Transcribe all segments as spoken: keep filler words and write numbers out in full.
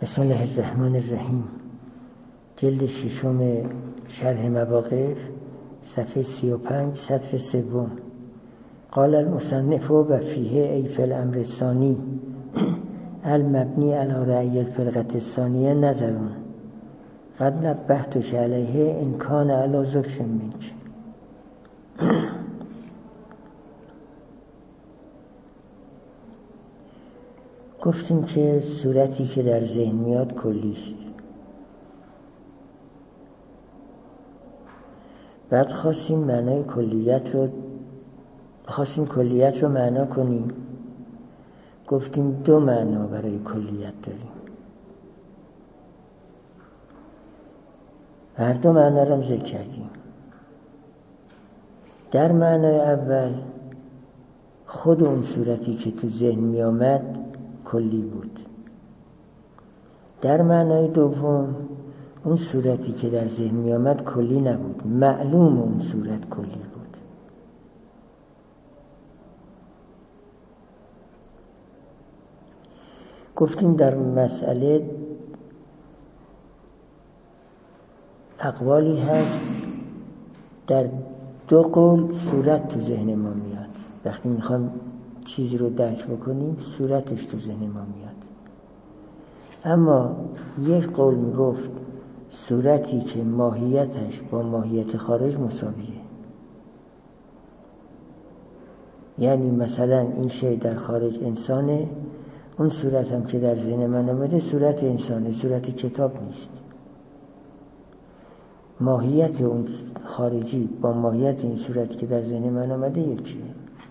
بسم الله الرحمن الرحیم. جلد ششم شرح مواقف، صفحه سی و پنج، سطر سوم. قال المصنف و فیه ای فی الامر الثانی المبنی علی رأی الفرقة الثانیه نظرون قد نبهتک علیه ان کان علی ذکر منک. گفتیم که صورتی که در ذهن میاد کلی است. بعد خواستیم معنای کلیت رو خواستیم کلیت رو معنا کنیم. گفتیم دو معنا برای کلیت داریم. هر دو معنا رو ذکر کردیم. در معنای اول خود اون صورتی که تو ذهن می آمد کلی بود. در معنای دوم اون صورتی که در ذهن می آمد کلی نبود، معلوم اون صورت کلی بود. گفتیم در مسئله اقوالی هست. در دو قول صورت تو ذهن ما میاد. وقتی میخوام چیزی رو درک بکنیم صورتش تو ذهن ما میاد. اما یک قول میگفت صورتی که ماهیتش با ماهیت خارج مساویه. یعنی مثلا این شی در خارج انسانه، اون صورت هم که در ذهن من آمده صورت انسانه، صورت کتاب نیست. ماهیت اون خارجی با ماهیت این صورتی که در ذهن من آمده یکیه.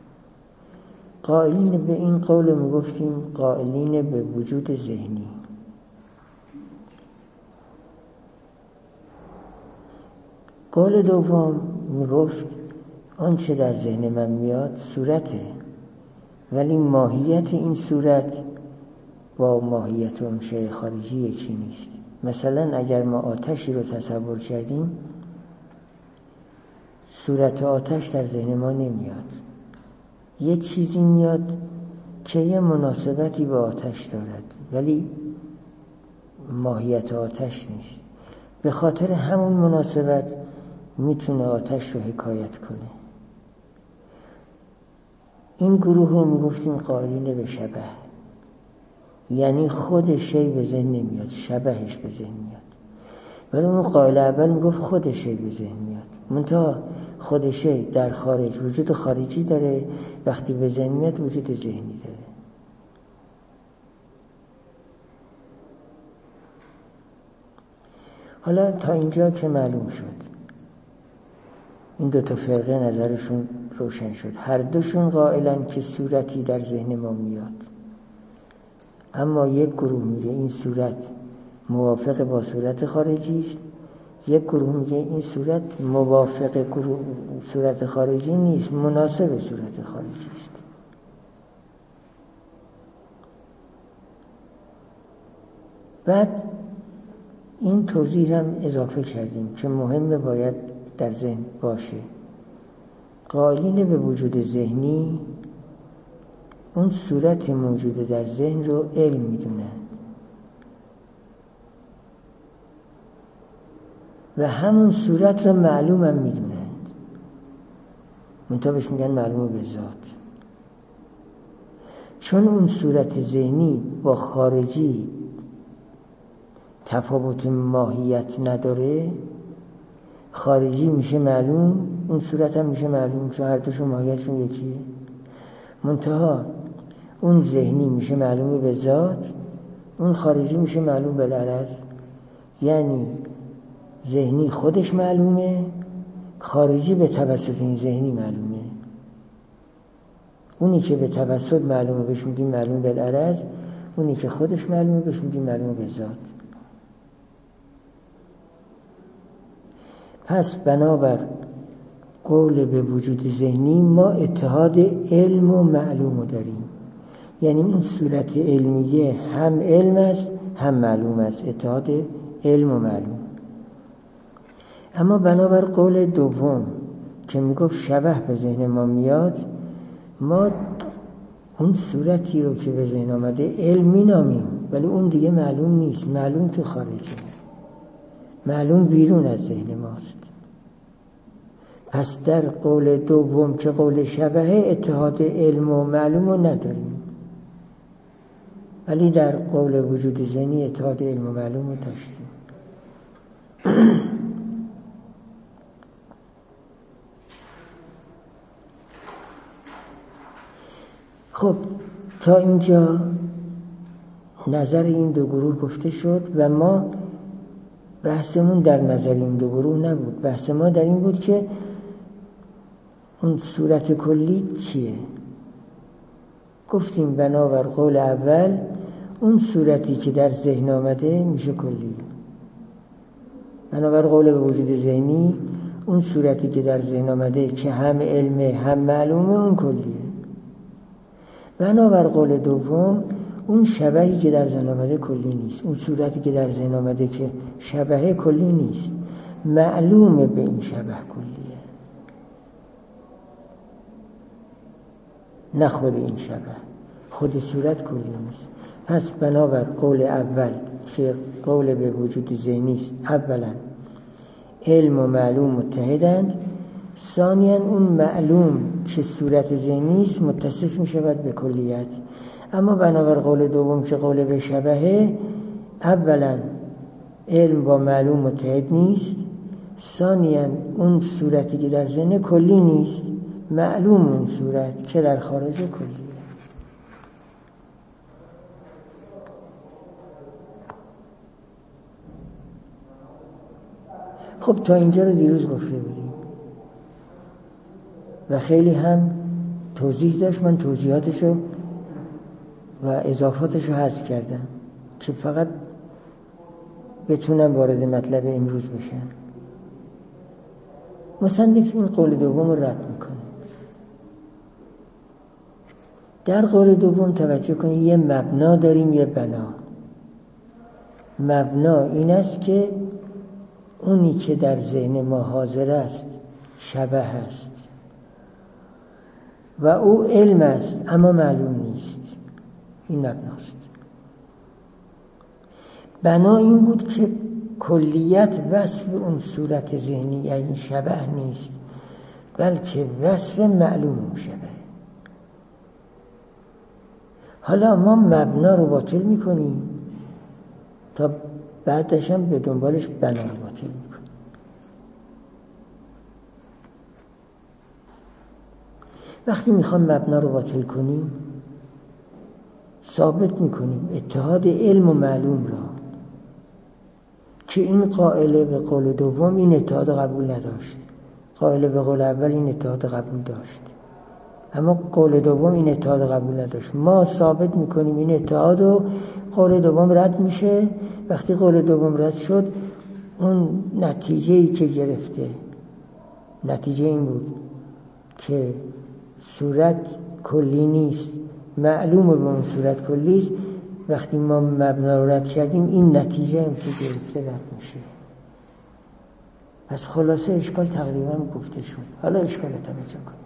قائلین به این قول میگفتیم قائلین به وجود ذهنی. قول دوم میگفت آنچه در ذهن من میاد صورته، ولی ماهیت این صورت با ماهیت اون شی خارجی یکی نیست. مثلا اگر ما آتشی رو تصور کردیم صورت آتش در ذهن ما نمیاد. یه چیزی میاد که یه مناسبتی با آتش دارد ولی ماهیت آتش نیست. به خاطر همون مناسبت میتونه آتش رو حکایت کنه. این گروه رو میگفتیم قائلین به شبه. یعنی خود شی به ذهن نمیاد، شبهش به ذهن میاد. ولی اون قائل اول میگفت خود شی به ذهن میاد، منتها خود شی در خارج وجود خارجی داره، وقتی به ذهن میاد وجود ذهنی داره. حالا تا اینجا که معلوم شد این دو تا فرقه نظرشون روشن شد. هر دوشون قائلن که صورتی در ذهن ما میاد، اما یک گروه میگه این صورت موافق با صورت خارجی است، یک گروه میگه این صورت موافق گروه صورت خارجی نیست، مناسب صورت خارجی است. بعد این توضیح هم اضافه کردیم که مهمه باید در ذهن باشه. قائلین به وجود ذهنی اون صورت موجود در ذهن رو علم میدونن و همون صورت رو معلوم هم میدونند، منتها بهش میگن معلوم به ذات. چون اون صورت ذهنی با خارجی تفاوت ماهیت نداره، خارجی میشه معلوم، اون صورت هم میشه معلوم، چون هر دوشون ماهیتشون یکیه. منتها اون ذهنی میشه معلوم به ذات، اون خارجی میشه معلوم بالعرض. یعنی ذهنی خودش معلومه، خارجی به توسط این ذهنی معلومه. اونی که به توسط معلومه بهش میگیم معلوم بالعرض، اونی که خودش معلومه بهش میگیم معلوم به ذات. پس بنابر قول به وجود ذهنی ما اتحاد علم و معلوم داریم. یعنی این صورت علمیه هم علم است هم معلوم است، اتحاد علم و معلوم. اما بنابر قول دوم که میگفت شبه به ذهن ما میاد، ما اون صورتی رو که به ذهن آمده علم مینامیم، ولی اون دیگه معلوم نیست، معلوم تو خارجه، معلوم بیرون از ذهن ماست. پس در قول دوم که قول شبهه اتحاد علم و معلوم رو نداریم، ولی در قول وجود ذهنی اتحاد علم و معلوم رو داشتیم. خب تا اینجا نظر این دو گروه گفته شد و ما بحثمون در نظر این دو گروه نبود. بحث ما در این بود که اون صورت کلی چیه. گفتیم بنابر قول اول اون صورتی که در ذهن آمده میشه کلی، بنابر قول وجود ذهنی اون صورتی که در ذهن آمده که هم علمه هم معلومه اون کلیه. بنابر قول دوم اون شبهی که در ذهن آمده کلی نیست، اون صورتی که در ذهن آمده که شبهه کلی نیست، معلومه به این شبه کلیه، نه خود این شبه، خود صورت کلی نیست. پس بنابر قول اول که قول به وجود ذهنی است، اولا علم و معلوم متحدند، ثانیاً اون معلوم که صورت ذهنی است متصف می شود به کلیت. اما بنابر قول دوم که قول به شبهه، اولا علم با معلوم متحد نیست، ثانیاً اون صورتی که در ذهن کلی نیست، معلوم اون صورت که در خارج کلیه. خب تا اینجا رو دیروز گفته بودیم و خیلی هم توضیح داشت، من توضیحاتشو و اضافاتشو حذف کردم که فقط بتونم وارد مطلب امروز بشم. مصنف این قول دوم رو رد میکنه. در قول دوم توجه کنید یه مبنا داریم، یه بنا. مبنا این است که اونی که در ذهن ما حاضر است شبه است و او علم است اما معلوم نیست، این مبناست. بنا این بود که کلیت وصف اون صورت ذهنی یعنی شبه نیست، بلکه وصف معلوم اون شبه. حالا ما مبنا رو باطل میکنیم تا بعدش هم به دنبالش بنا رو باطل میکنیم. وقتی میخوام مبنا رو باطل کنیم ثابت میکنیم اتحاد علم و معلوم را که این قائل به قول دوم این اتحاد قبول نداشت، قائل به قول اول این اتحاد قبول داشت، اما قول دوم این اتحاد قبول نداشت. ما ثابت میکنیم این اتحاد و قول دوم رد میشه. وقتی قول دوم رد شد اون نتیجه‌ای که گرفته، نتیجه این بود که صورت کلی نیست، معلومه به اون صورت کلی است. وقتی ما مبنا رو رد کردیم این نتیجه هم که گرفته رد میشه. پس خلاصه اشکال تقریبا گفته شد. حالا اشکال توجه کنید.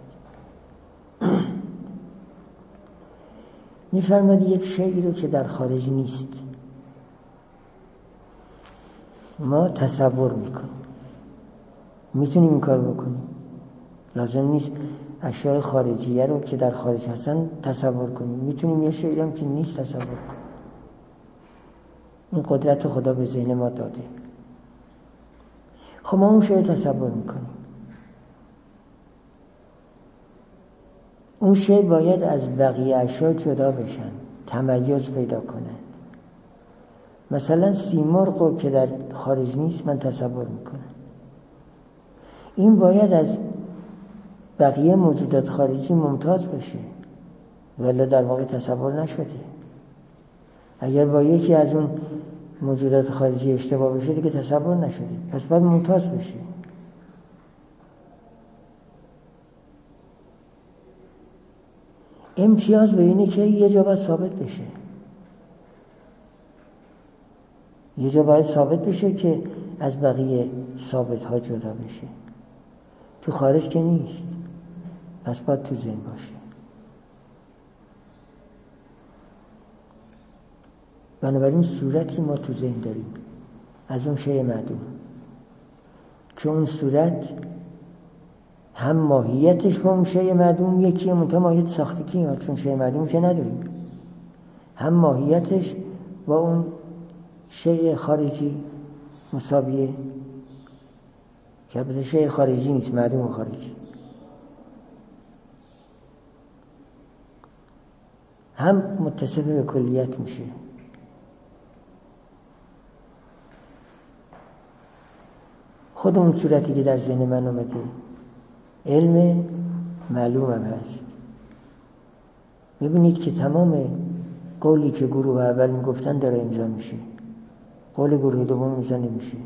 میفرماد یک شیئی رو که در خارج نیست ما تصور میکنیم، میتونیم این کار بکنیم، لازم نیست اشیاء خارجیه رو که در خارج هستن تصور کنیم، میتونیم یه شیئی هم که نیست تصور کنیم. این قدرت خدا به ذهن ما داده. خب ما اون شیء تصور میکنیم، اون شیء باید از بقیه اشیاء جدا بشن، تمیز پیدا کنه. مثلا سیمرغ که در خارج نیست من تصور میکنم، این باید از بقیه موجودات خارجی ممتاز بشه ولی در واقع تصور نشده. اگر با یکی از اون موجودات خارجی اشتباه بشه دیگه تصور نشده، پس باید ممتاز بشه. امتیاز به اینه که یه جا باید ثابت بشه، یه جا باید ثابت بشه که از بقیه ثابت ها جدا بشه. تو خارج که نیست، پس باید تو ذهن باشه. بنابراین صورتی ما تو ذهن داریم از اون شیء معدوم، که اون صورت هم ماهیتش با اون شیء معدوم یکیه، منتها ماهیت ساختگی ها، چون شیء معدوم که نداریم، هم ماهیتش با اون شیء خارجی مساویه، که البته شیء خارجی نیست، معدوم خارجی، هم متصف به کلیت میشه. خود اون صورتی که در ذهن من آمده علم معلوم هم هست. میبینید که تمام قولی که گروه اول میگفتن داره امضا میشه، قول گروه دوم امضا نمیشه.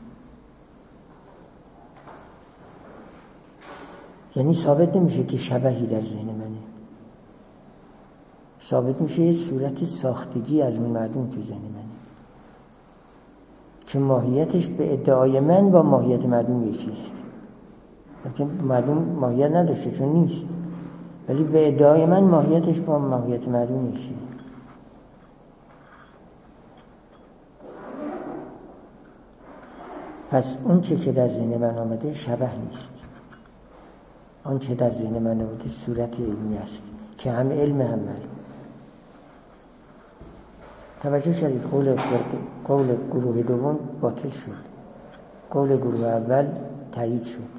یعنی ثابت نمیشه که شبهی در ذهن منه، ثابت میشه یه صورت ساختگی از اون معدوم تو ذهن منه که ماهیتش به ادعای من با ماهیت معدوم یکیست. لیکن معدوم ماهیت نداشته چون نیست، ولی به ادعای من ماهیتش با ماهیت معدوم یکیه. پس اون چه که در ذهن من آمده شبه نیست، اون چه در ذهن من آمده صورت علمی است که هم علم هم معلوم. توجه کردید؟ قول قول گروه دوم باطل شد، قول گروه اول تایید شد.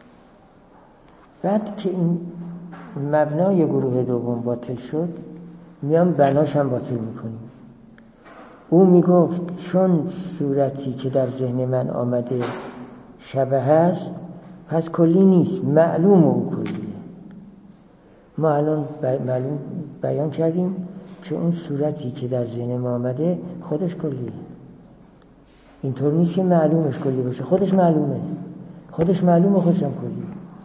بعد که این مبنای گروه دوم باطل شد، میام بناش هم باطل میکنیم. او میگفت چون صورتی که در ذهن من آمده شبه هست، پس کلی نیست، معلوم او کلیه. ما الان معلوم بیان کردیم که اون صورتی که در ذهن ما آمده خودش کلیه. اینطور نیست که معلومش کلی باشه، خودش معلومه، خودش معلومه، خودش هم کلیه.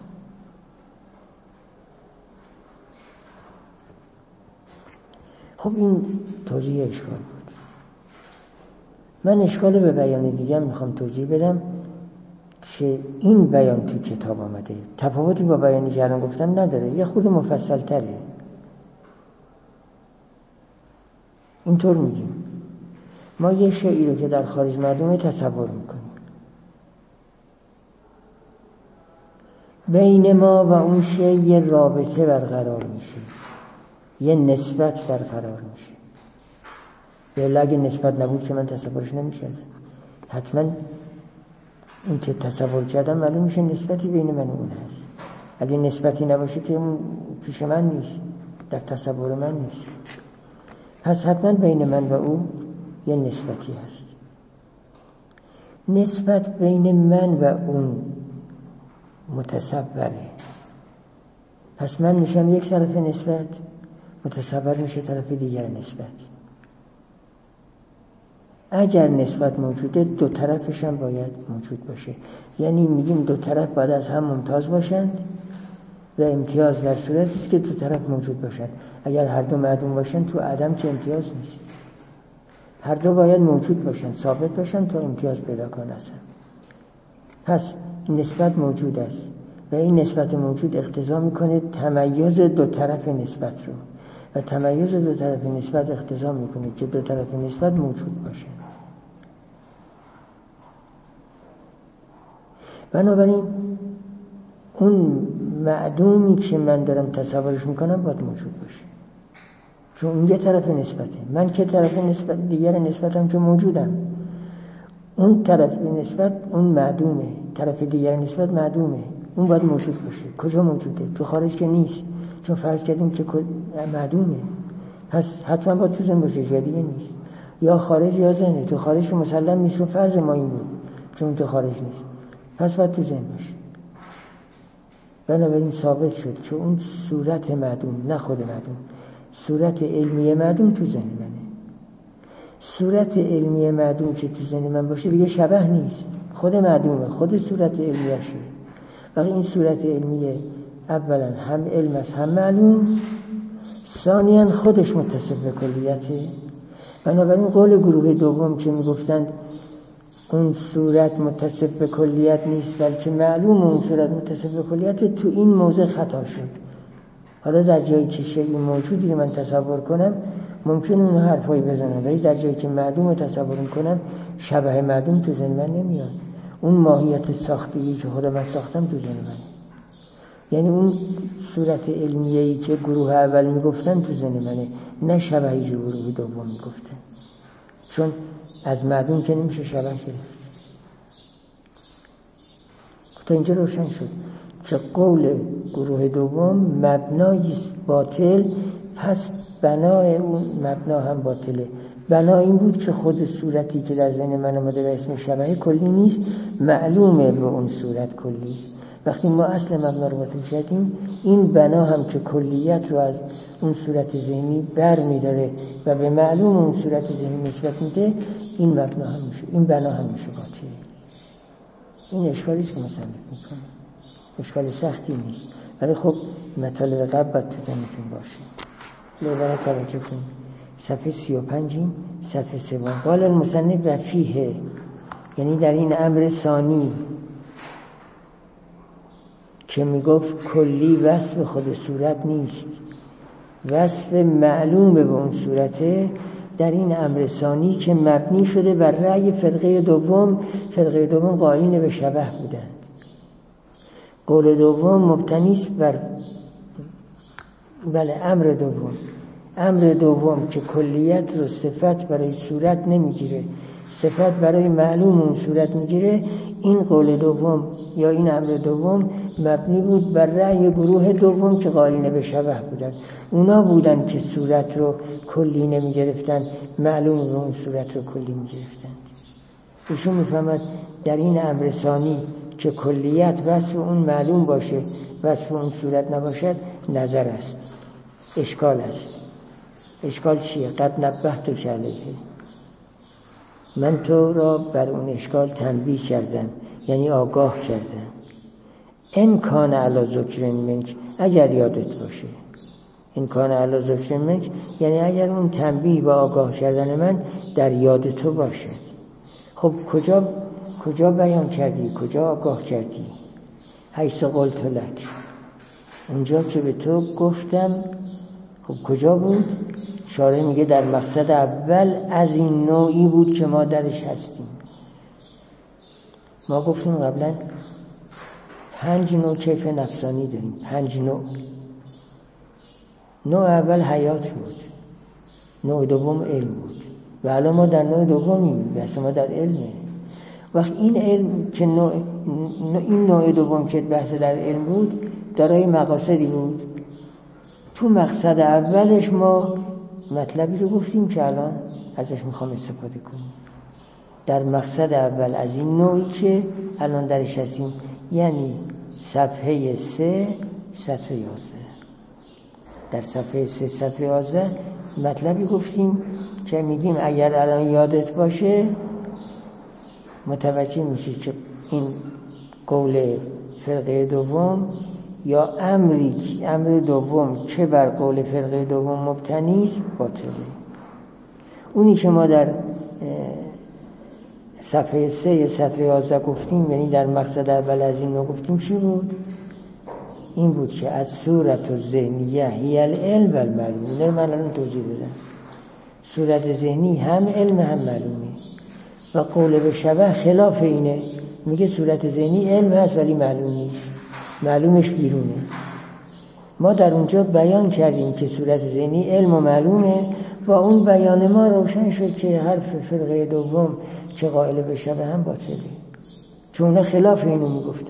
خب این توضیح اشکال بود. من اشکال به بیان دیگه میخوام توضیح بدم که این بیان تو کتاب آمده تفاوتی با بیانی که الان گفتم نداره، یه خود مفصل تره. اینطور میگیم ما یه شیئی رو که در خارج معدومه تصور میکنیم، بین ما و اون شیء یه رابطه برقرار میشه، یه نسبت برقرار میشه. به اگه نسبت نبود که من تصورش نمیشه، حتما این که تصور کردم معلوم میشه نسبتی بین من و اون هست. اگه نسبتی نباشه که اون پیش من نیست، در تصور من نیست. پس حتما بین من و او یه نسبتی هست. نسبت بین من و اون متصوره، پس من میشم یک طرف نسبت، متصور میشه طرف دیگر نسبت. اگر نسبت موجوده دو طرفش هم باید موجود باشه. یعنی میگیم دو طرف باید از هم ممتاز باشند و امتیاز در صورتی است که دو طرف موجود باشند. اگر هر دو معدوم باشن تو عدم که امتیاز نیست، هر دو باید موجود باشن، ثابت باشن تا امتیاز پیدا کنن. پس نسبت موجود است و این نسبت موجود اقتضا میکنه تمیز دو طرف نسبت رو، و تمیز دو طرف نسبت اقتضا میکنه که دو طرف نسبت موجود باشه. بنابراین اون معدومی که من دارم تصورش میکنم باید موجود باشه، چون اون یه طرف نسبته. من که طرف نسبت دیگر نسبتم که موجودم، اون طرف نسبت اون معدومه، طرف دیگر نسبت معدومه، اون باید موجود باشه. کجا موجوده؟ تو خارج که نیست، چون فرض کردیم که معدومه، پس حتما باید تو ذهن باشه، جای دیگه نیست. یا خارج یا ذهنه. تو خارج که مسلم نیست، چون فرض ما این بود، چون تو خارج نیست، پس باید تو ذهن باشه. بنابراین ثابت شد که اون صورت معدوم، نه خود معدوم، صورت علمی معدوم تو ذهن منه. صورت علمی معدوم که تو ذهن من باشه دیگه شبه نیست، خود معدومه، خود صورت علمیشه. ولی این صورت علمیه اولا هم علم است هم معلوم، ثانیاً خودش متصف به کلیته. بنابراین قول گروه دوم که میگفتند اون صورت متصف به کلیت نیست بلکه معلوم اون صورت متصف به کلیت، تو این موضع خطا شد. حالا در جایی که شیء موجودی رو من تصور کنم، ممکن اون حرفایی بزنم ولی در جایی که معدوم رو تصور میکنم شبه معدوم تو ذهن من نمیاد. اون ماهیت ساختگی که خودم من ساختم تو ذهن من، یعنی اون صورت علمیه‌ای که گروه اول میگفتن تو ذهن منه، نه شبهی که گروه دوم میگفتن، چون از معدوم که نمیشه شبه گرفت. تا اینجا روشن شد که قول گروه دوم مبنای باطل، پس بنای اون مبنا هم باطله. بنا این بود که خود صورتی که در ذهن من آمده و اسم شبهه کلی نیست، معلومه به اون صورت کلی است. وقتی ما اصل مبنا رو باطل کردیم، این بنا هم که کلیت رو از اون صورت ذهنی بر می‌داره و به معلوم اون صورت ذهنی نسبت میده، این مبنا هم میشه، این بنا هم میشه باطل. این اشکالی است که مثلا میکنه، اشکال سختی نیست، ولی خب مطالب قبل باید تو ذهنتون باشه. لذا توجه کنید. صفحه سی و پنج صفحه سوم. قال المصنف و فیه، یعنی در این امر ثانی که میگفت کلی وصف خود صورت نیست، وصف معلوم به اون صورته، در این امر ثانی که مبنی شده بر رأی فرقه دوم، فرقه دوم قائلین به شبه بودند. قول دوم مبتنی است بر بله امر دوم، امر دوم که کلیت رو صفت برای صورت نمیگیره، صفت برای معلوم اون صورت میگیره. این قول دوم یا این امر دوم مبنی بود بر رأی گروه دوم که قائلین به شبه بودن. اونا بودن که صورت رو کلی نمیگرفتن، معلوم به اون صورت رو کلی میگرفتن. ایشون میفهمد در این امر ثانی که کلیت وصف اون معلوم باشه، وصف اون صورت نباشد، نظر است، اشکال است. اشکال چیه؟ قد نبهتک علیه، من تو را بر اون اشکال تنبیه کردم، یعنی آگاه کردم. ان کان علی ذکر منک، اگر یادت باشه. ان کان علی ذکر منک یعنی اگر اون تنبیه و آگاه کردن من در یاد تو باشه. خب کجا کجا بیان کردی؟ کجا آگاه کردی؟ حیث قلت لک، اونجا که به تو گفتم. خب کجا بود؟ شارح میگه در مقصد اول از این نوعی بود که ما درش هستیم. ما گفتیم قبلا پنج نوع کیف نفسانی داریم، پنج نوع. نوع اول حیات بود، نوع دوم علم بود و الان ما در نوع دومیم، بحث ما در علمه. وقت این علم که نوع این نوع دوم که بحث در علم بود دارای مقاصدی بود. تو مقصد اولش ما مطلبی رو گفتیم که الان ازش میخوام استفاده کنیم. در مقصد اول از این نوعی که الان درش هستیم، یعنی صفحه سه صفحه یازده. در صفحه سه صفحه یازده مطلبی گفتیم که میگیم اگر الان یادت باشه متوجه میشی که این قول فرقه دوم یا امری امر دوم که بر قول فرقه دوم مبتنی است باطله. اونی که ما در صفحه سه صفحه یازده گفتیم، یعنی در مقصد اول از این نوع گفتیم، چی بود؟ این بود که از صورت و ذهنیه هی العلم و المعلوم. اینه من الان توضیح دادم. صورت ذهنی هم علم هم معلومه و قول به شبه خلاف اینه، میگه صورت ذهنی علم هست ولی معلوم نیست، معلومش بیرونه. ما در اونجا بیان کردیم که صورت ذهنی علم و معلومه و اون بیان ما روشن شد که حرف فرقه دوم که قائل به شبه هم باطله، چون خلاف اینو میگفتن.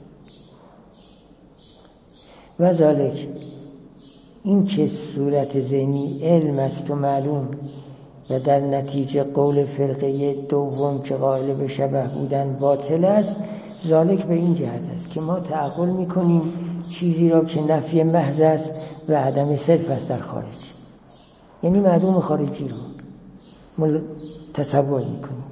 و ذالک، این که صورت ذهنی علم است و معلوم و در نتیجه قول فرقه دوم که قائل به شبه بودن باطل است، ذالک به این جهت است که ما تعقل میکنیم چیزی را که نفی محض است و عدم صرف است در خارج، یعنی معدوم خارجی رو تصور میکنیم.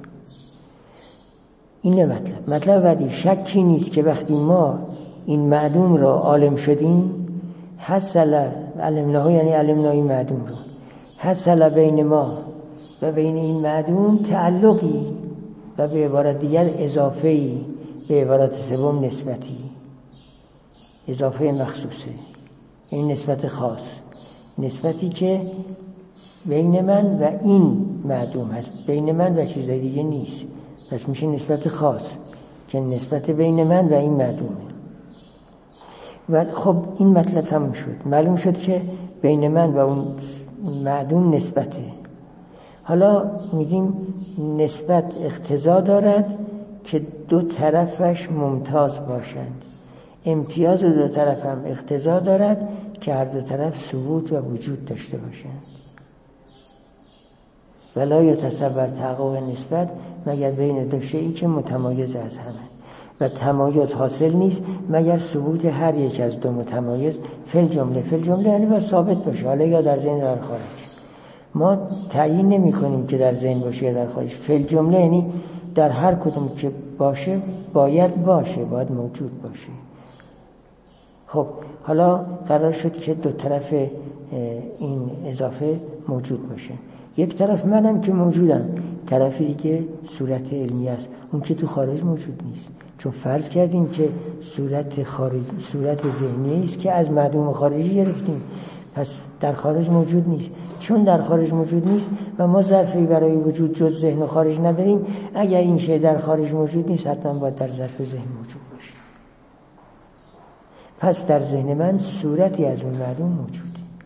این مطلب مطلب بعدی، شکی نیست که وقتی ما این معدوم را عالم شدیم، حصل علمناه، یعنی علمناه معدوم رو، حصل بین ما و بین این معدوم تعلقی و به عبارت دیگر اضافه‌ای، به عبارت سوم نسبتی، اضافه مخصوصه، این نسبت خاص، نسبتی که بین من و این معدوم هست، بین من و چیزای دیگه نیست. پس میشه نسبت خاص که نسبت بین من و این معدومه. و خب این مطلب تموم شد، معلوم شد که بین من و اون معدوم نسبته. حالا میگیم نسبت اقتضا دارد که دو طرفش ممتاز باشند. امتیاز دو طرف هم اقتضا دارد که هر دو طرف ثبوت و وجود داشته باشند. ولا یتصور تحقق نسبت مگر بین دو شیئی که متمایز از همه، و تمایز حاصل نیست مگر ثبوت هر یک از دو متمایز فل جمله فل جمله یعنی باید ثابت باشه، حالا یا در ذهن یا در خارج. ما تعیین نمی کنیم که در ذهن باشه یا در خارج. فل جمله یعنی در هر کدوم که باشه باید باشه، باید موجود باشه. خب حالا قرار شد که دو طرف این اضافه موجود باشه. یک طرف منم که موجودم، طرفی دیگه صورت علمی است، اون که تو خارج موجود نیست. چون فرض کردیم که صورت خارج صورت ذهنی است که از معدوم خارجی گرفتیم، پس در خارج موجود نیست. چون در خارج موجود نیست و ما ظرفی برای وجود جز ذهن و خارج نداریم، اگر این شی در خارج موجود نیست حتما باید در ظرف ذهن موجود باشه. پس در ذهن من صورتی از اون معلوم موجوده.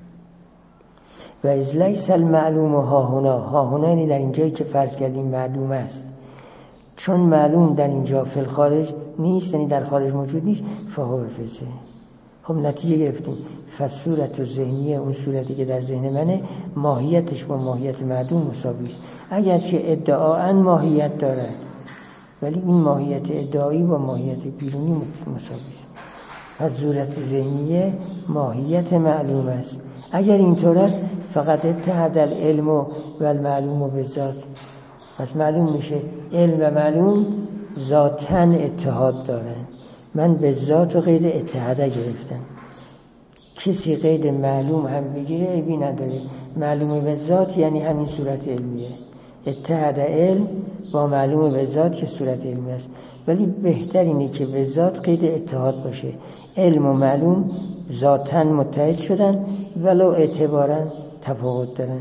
و از لیس المعلوم ها هنا، ها هنا یعنی در اینجایی که فرض کردیم معلوم است، چون معلوم در اینجا فی الخارج نیست، یعنی در خارج موجود نیست، فهو فیزه. خب نتیجه گرفتیم فصورت و ذهنیه، اون صورتی که در ذهن منه ماهیتش با ماهیت معدوم مساوی است، اگرچه ادعااً ماهیت دارد ولی این ماهیت ادعایی با ماهیت بیرونی مساوی است. پس صورت ذهنیه ماهیت معلوم است. اگر اینطور است فقط اتحاد العلم و المعلوم به ذات، پس معلوم میشه علم و معلوم ذاتاً اتحاد دارن. من به ذات و قید اتحاد گرفتم، کسی قید معلوم هم بگیره عیبی نداره. معلوم به ذات یعنی همین صورت علمیه، اتحاد علم با معلوم به ذات که صورت علمی است. ولی بهتر اینه که به ذات قید اتحاد باشه. علم و معلوم ذاتاً متحد شدن ولو اعتباراً تفاوت دارن.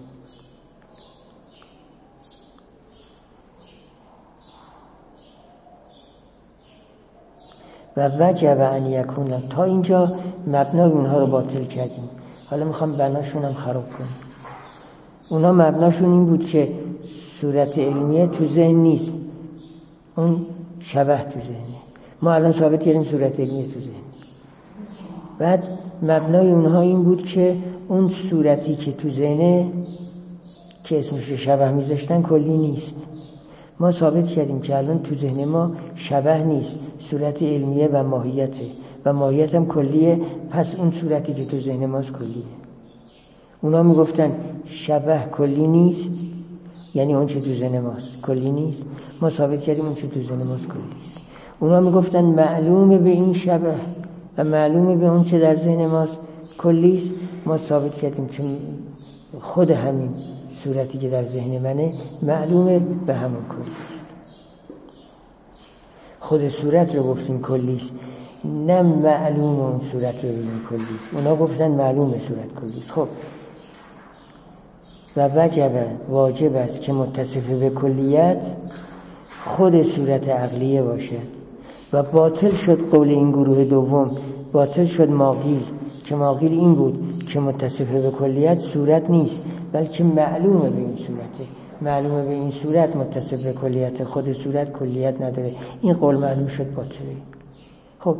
و وجب ان یکون، تا اینجا مبنای اونها رو باطل کردیم، حالا میخوام بناشون هم خراب کنیم. اونا مبناشون این بود که صورت علمیه تو ذهن نیست، اون شبه تو ذهنه. ما الان ثابت کردیم صورت علمیه تو ذهن. بعد مبنای اونها این بود که اون صورتی که تو ذهنه که اسمش شبه میذاشتن کلی نیست. ما ثابت کردیم که الان تو ذهن ما شبه نیست، صورت علمیه و ماهیته و ماهیت هم کلیه. پس اون صورتی که تو ذهن ماست کلیه. اونا میگفتن شبه کلی نیست، یعنی اون چه تو ذهن ماست کلی نیست. ما ثابت کردیم اون چه تو ذهن ماست کلی است. اونا میگفتن معلومه به این شبه و معلومه به اون چه در ذهن ماست کلی است. ما ثابت کردیم که خود همین صورتی که در ذهن منه معلومه به همون کلی است. خود صورت رو گفتیم کلی است، نه معلوم اون صورت رو بگیم کلی است. اونا گفتن معلومه صورت کلی است. خب و وجب واجب است که متصف به کلیت خود صورت عقلیه باشد. و باطل شد قول این گروه دوم، باطل شد ماقیل که ماقیل این بود که متصف به کلیت صورت نیست بلکه معلومه به این صورته. معلومه به این صورت متصف به کلیت، خود صورت کلیت نداره. این قول معلوم شد باطله. خب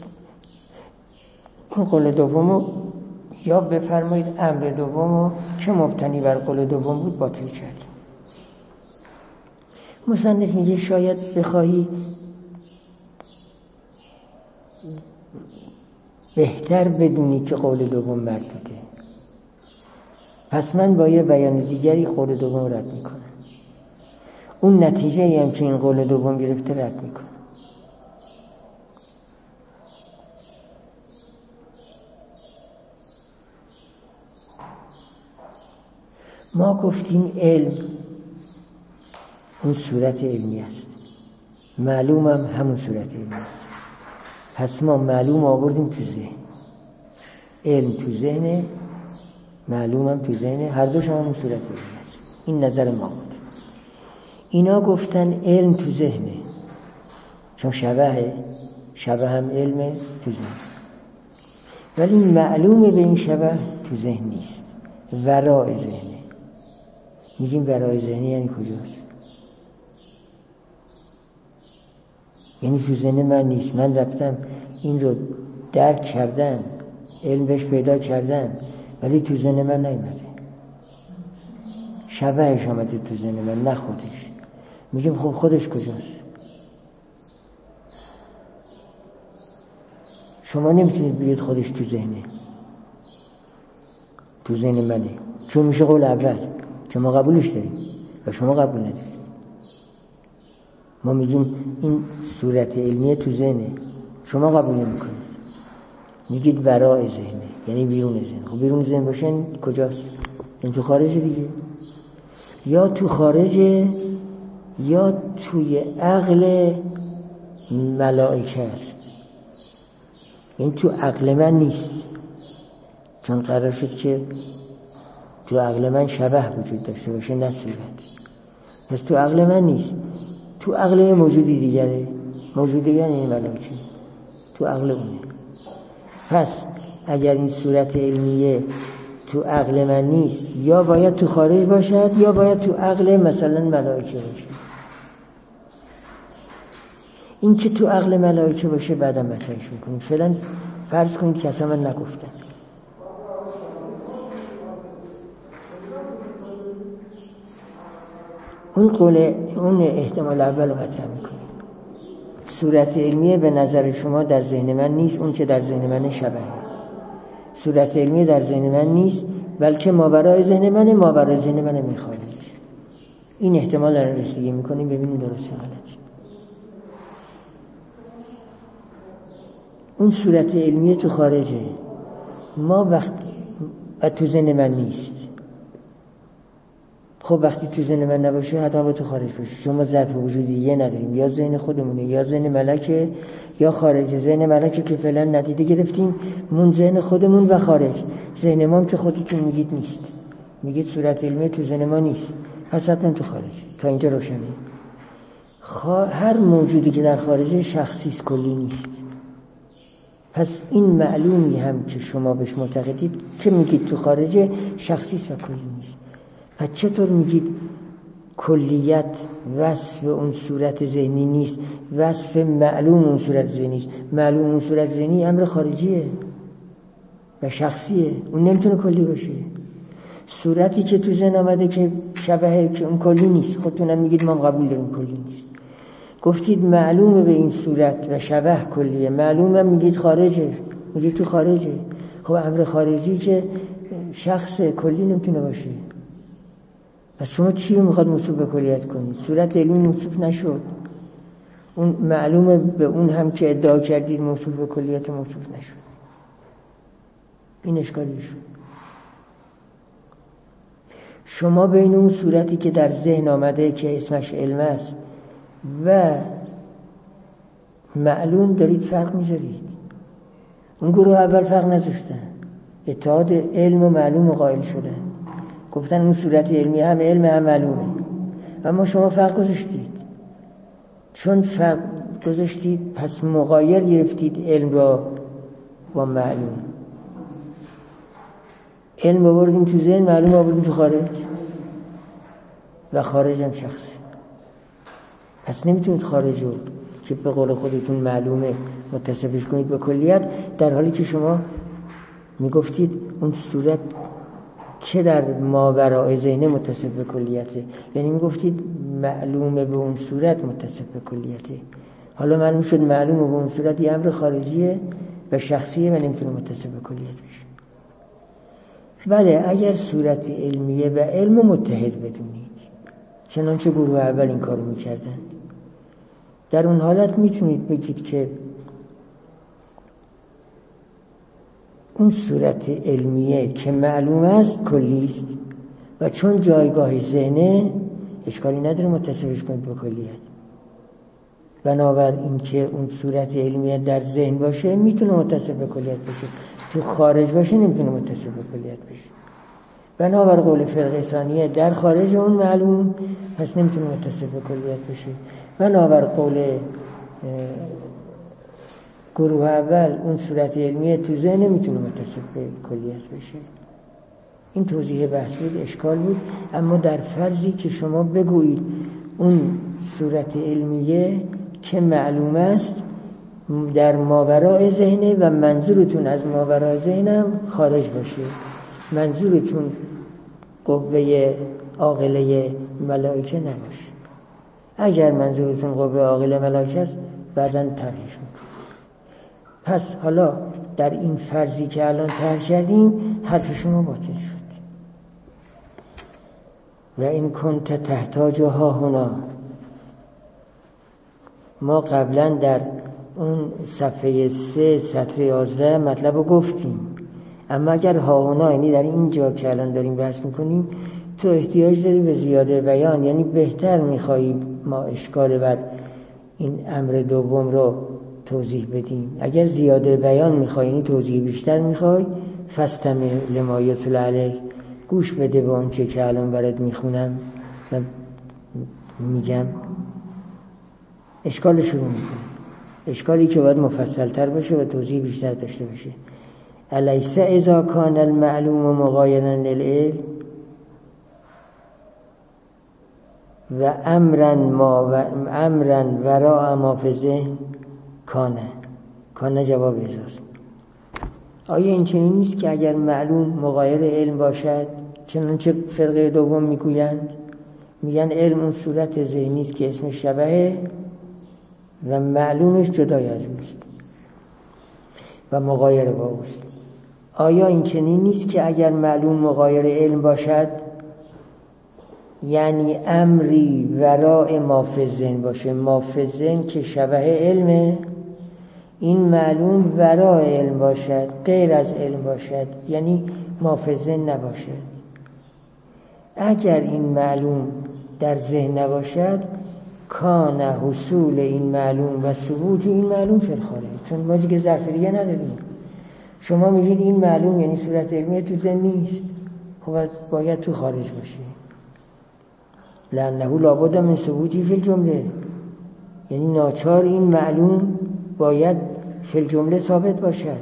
این قول دومو یا بفرمایید امر دومو که مبتنی بر قول دوم بود باطل کرد. مصنف میگه شاید بخواهی بهتر بدونی که قول دوم مردوده، پس من با یه بیان دیگری قول دوم رد میکنم. اون نتیجه ای هم که این قول دوم گرفته رد میکنم. ما گفتیم علم اون صورت علمی است، معلوم هم همون صورت علمی است. پس ما معلوم آوردیم تو ذهن، علم تو ذهنه، معلومم تو ذهن، هر دوش هم اون صورت علمی است. این نظر ما بود. اینا گفتن علم تو ذهنه، چون شبهه، شبه هم علمه تو ذهن، ولی معلومه به این شبه تو ذهن نیست، ورای ذهنه. میگیم ورای ذهنی یعنی کجاست؟ یعنی تو ذهن من نیست، من رفتم این رو درک کردم، علم بهش پیدا کردم، ولی تو ذهن من نیومده، شبهش آمده تو ذهن من، نه خودش. میگیم خب خودش کجاست؟ شما نمیتونید بگید خودش تو ذهنه، تو ذهن منه، چون میشه قول اول، چون ما قبولش داریم و شما قبول ندارید. ما میگیم این صورت علمیه تو ذهنه، شما قبول نمیکنید، میگید ورای ذهنه، یعنی بیرون ذهن. خب بیرون ذهن باشه کجاست؟ این تو خارج دیگه، یا تو خارجه یا توی عقل ملائکه است. این تو عقل من نیست، چون قرار شد که تو عقل من شبه وجود داشته باشه، نه صورت. پس تو عقل من نیست، تو عقل موجودی دیگره، موجودی یعنی ملائکه، تو عقل اونه. پس اگر این صورت علمیه تو عقل من نیست، یا باید تو خارج باشد یا باید تو عقل مثلا ملائکه باشه. این که تو عقل ملائکه باشه بعدا مطرحش میکنیم. فعلا فرض کنید که اصلا من نگفتم. اون قول اون احتمال اول رو مطرح میکنیم. صورت علمیه به نظر شما در ذهن من نیست، اون چه در ذهن من شبهه. صورت علمیه در ذهن من نیست، بلکه ماورای ذهن منه، ماورای ذهن منه میخواد. این احتمال رو رسیدگی میکنیم، ببینیم درسته غلطی. اون صورت علمیه تو خارجه، ما وقتی و تو ذهن من نیست. خب وقتی تو ذهن من نباشه حتما با تو خارج باشه. شما ذات وجودی یه نداریم، یا ذهن خودمونه یا ذهن ملکه یا خارج. ذهن ملکه که فعلا ندیده گرفتیم، مون ذهن خودمون و خارج. ذهن ما هم که خودتون میگید نیست، میگید صورت علمیه تو ذهن ما نیست، پس حتما تو خارج. تا اینجا روشنه. خوا... هر موجودی که در خارج شخصی است، کلی نیست. پس این معلومی هم که شما بهش معتقدید که میگید تو خارج شخصی است و کلی نیست، پس چطور میگید کلیت وصف اون صورت ذهنی نیست، وصف معلوم اون صورت ذهنی نیست؟ معلوم اون صورت ذهنی امر خارجیه و شخصیه، اون نمیتونه کلی باشه. صورتی که تو ذهن آمده که شبهه، که اون کلی نیست، خودتونم میگید ما قبول داریم کلی نیست. گفتید معلومه به این صورت و شبه کلیه، معلومه میگید خارجه، میگید تو خارجه. خب امر خارجی که شخص کلی نمیتونه باشه. پس شما چی رو میخواد موصوف به کلیت کنید؟ صورت علمی موصوف نشد، اون معلومه به اون هم که ادعا کردید موصوف به کلیت موصوف نشد. این اشکالی شد. شما بین اون صورتی که در ذهن آمده که اسمش علم است و معلوم دارید فرق میذارید. اون گروه اول فرق نذاشتن، اتحاد علم و معلوم قائل شدن، گفتن اون صورت علمی هم علم هم معلومه. اما شما فرق گذاشتید. چون فرق گذاشتید پس مغایر گرفتید علم را با معلوم. علم آوردیم تو ذهن، معلوم آوردیم تو خارج و خارج هم شخص. پس نمیتونید خارج رو که به قول خودتون معلومه متصفش کنید با کلیت، در حالی که شما میگفتید اون صورت که در ماورای ذهن متصف به کلیته، یعنی میگفتید معلومه به اون صورت متصف به کلیته. حالا معلوم شد معلومه به اون صورت یه امر خارجیه و شخصیه و نمیتونه متصف به کلیت بشه. بله، اگر صورت علمیه و علم متحد بدونید، چنانچه گروه اول این کارو میکردن، در اون حالت میتونید بگید که اون صورت علمیه که معلوم است کلی است و چون جایگاه ذهنه اشکالی نداره متصفش کنید با کلیت. بنابراین که اون صورت علمیه در ذهن باشه میتونه متصف به کلیت بشه، تو خارج باشه نمیتونه متصف به کلیت بشه. بنابر قول فرقه ثانیه در خارج اون معلوم پس نمیتونه متصف به کلیت بشه. بنابر قول گروه اول اون صورت علمیه تو ذهن نمیتونه متصف به کلیت بشه. این توضیح بحث بود، اشکال بود. اما در فرضی که شما بگویید اون صورت علمیه که معلوم است در ماورای ذهنه و منظورتون از ماورای ذهنم خارج باشه، منظورتون قوه عاقله ملائکه نباشه. اگر منظورتون قوه عاقله ملائکه است بعداً طرحش میکنم. پس حالا در این فرضی که الان طرح کردیم حرف شما باطل شد. و این کنت تحتاج ها هنا، ما قبلا در اون صفحه سه سطر یازده مطلب رو گفتیم، اما اگر ها هنا یعنی در این جا که الان داریم بحث میکنیم تو احتیاج داری به زیاده بیان، یعنی بهتر میخوایی ما اشکال بر این امر دوم رو توضیح بدیم. اگر زیاده بیان میخوای یعنی توضیح بیشتر میخوای فاستمع لما یتلی علیک، گوش بده به اون چه که الان برات میخونم و میگم. اشکال شروع میکنه، اشکالی که باید مفصل تر باشه و توضیح بیشتر داشته باشه. الیس اذا کان المعلوم مغایرا للعلم و امرا ما و امرا وراء ما فی ذهن کانه کانه جواب اجاز. آیا این چنین نیست که اگر معلوم مغایر علم باشد، چنانچه فرقه دوم میگویند، میگن علم اون صورت ذهنی است که اسمش شبهه و معلومش جدای از اوست و مغایر با اوست. آیا این چنین نیست که اگر معلوم مغایر علم باشد یعنی امری وراء ما فی ذهن باشه، ما فی ذهن که شبه علمه، این معلوم ورای علم باشد، غیر از علم باشد، یعنی ما فی ذهن نباشد. اگر این معلوم در ذهن نباشد کان حصول این معلوم و ثبوت این معلوم فی الخارج، چون ما دیگه ظرفیه نداریم. شما میگید این معلوم یعنی صورت علمیه تو ذهن نیست، خب باید تو خارج باشه. لأنه لابد من ثبوتی فی الجمله، یعنی ناچار این معلوم باید فی الجمله ثابت باشد.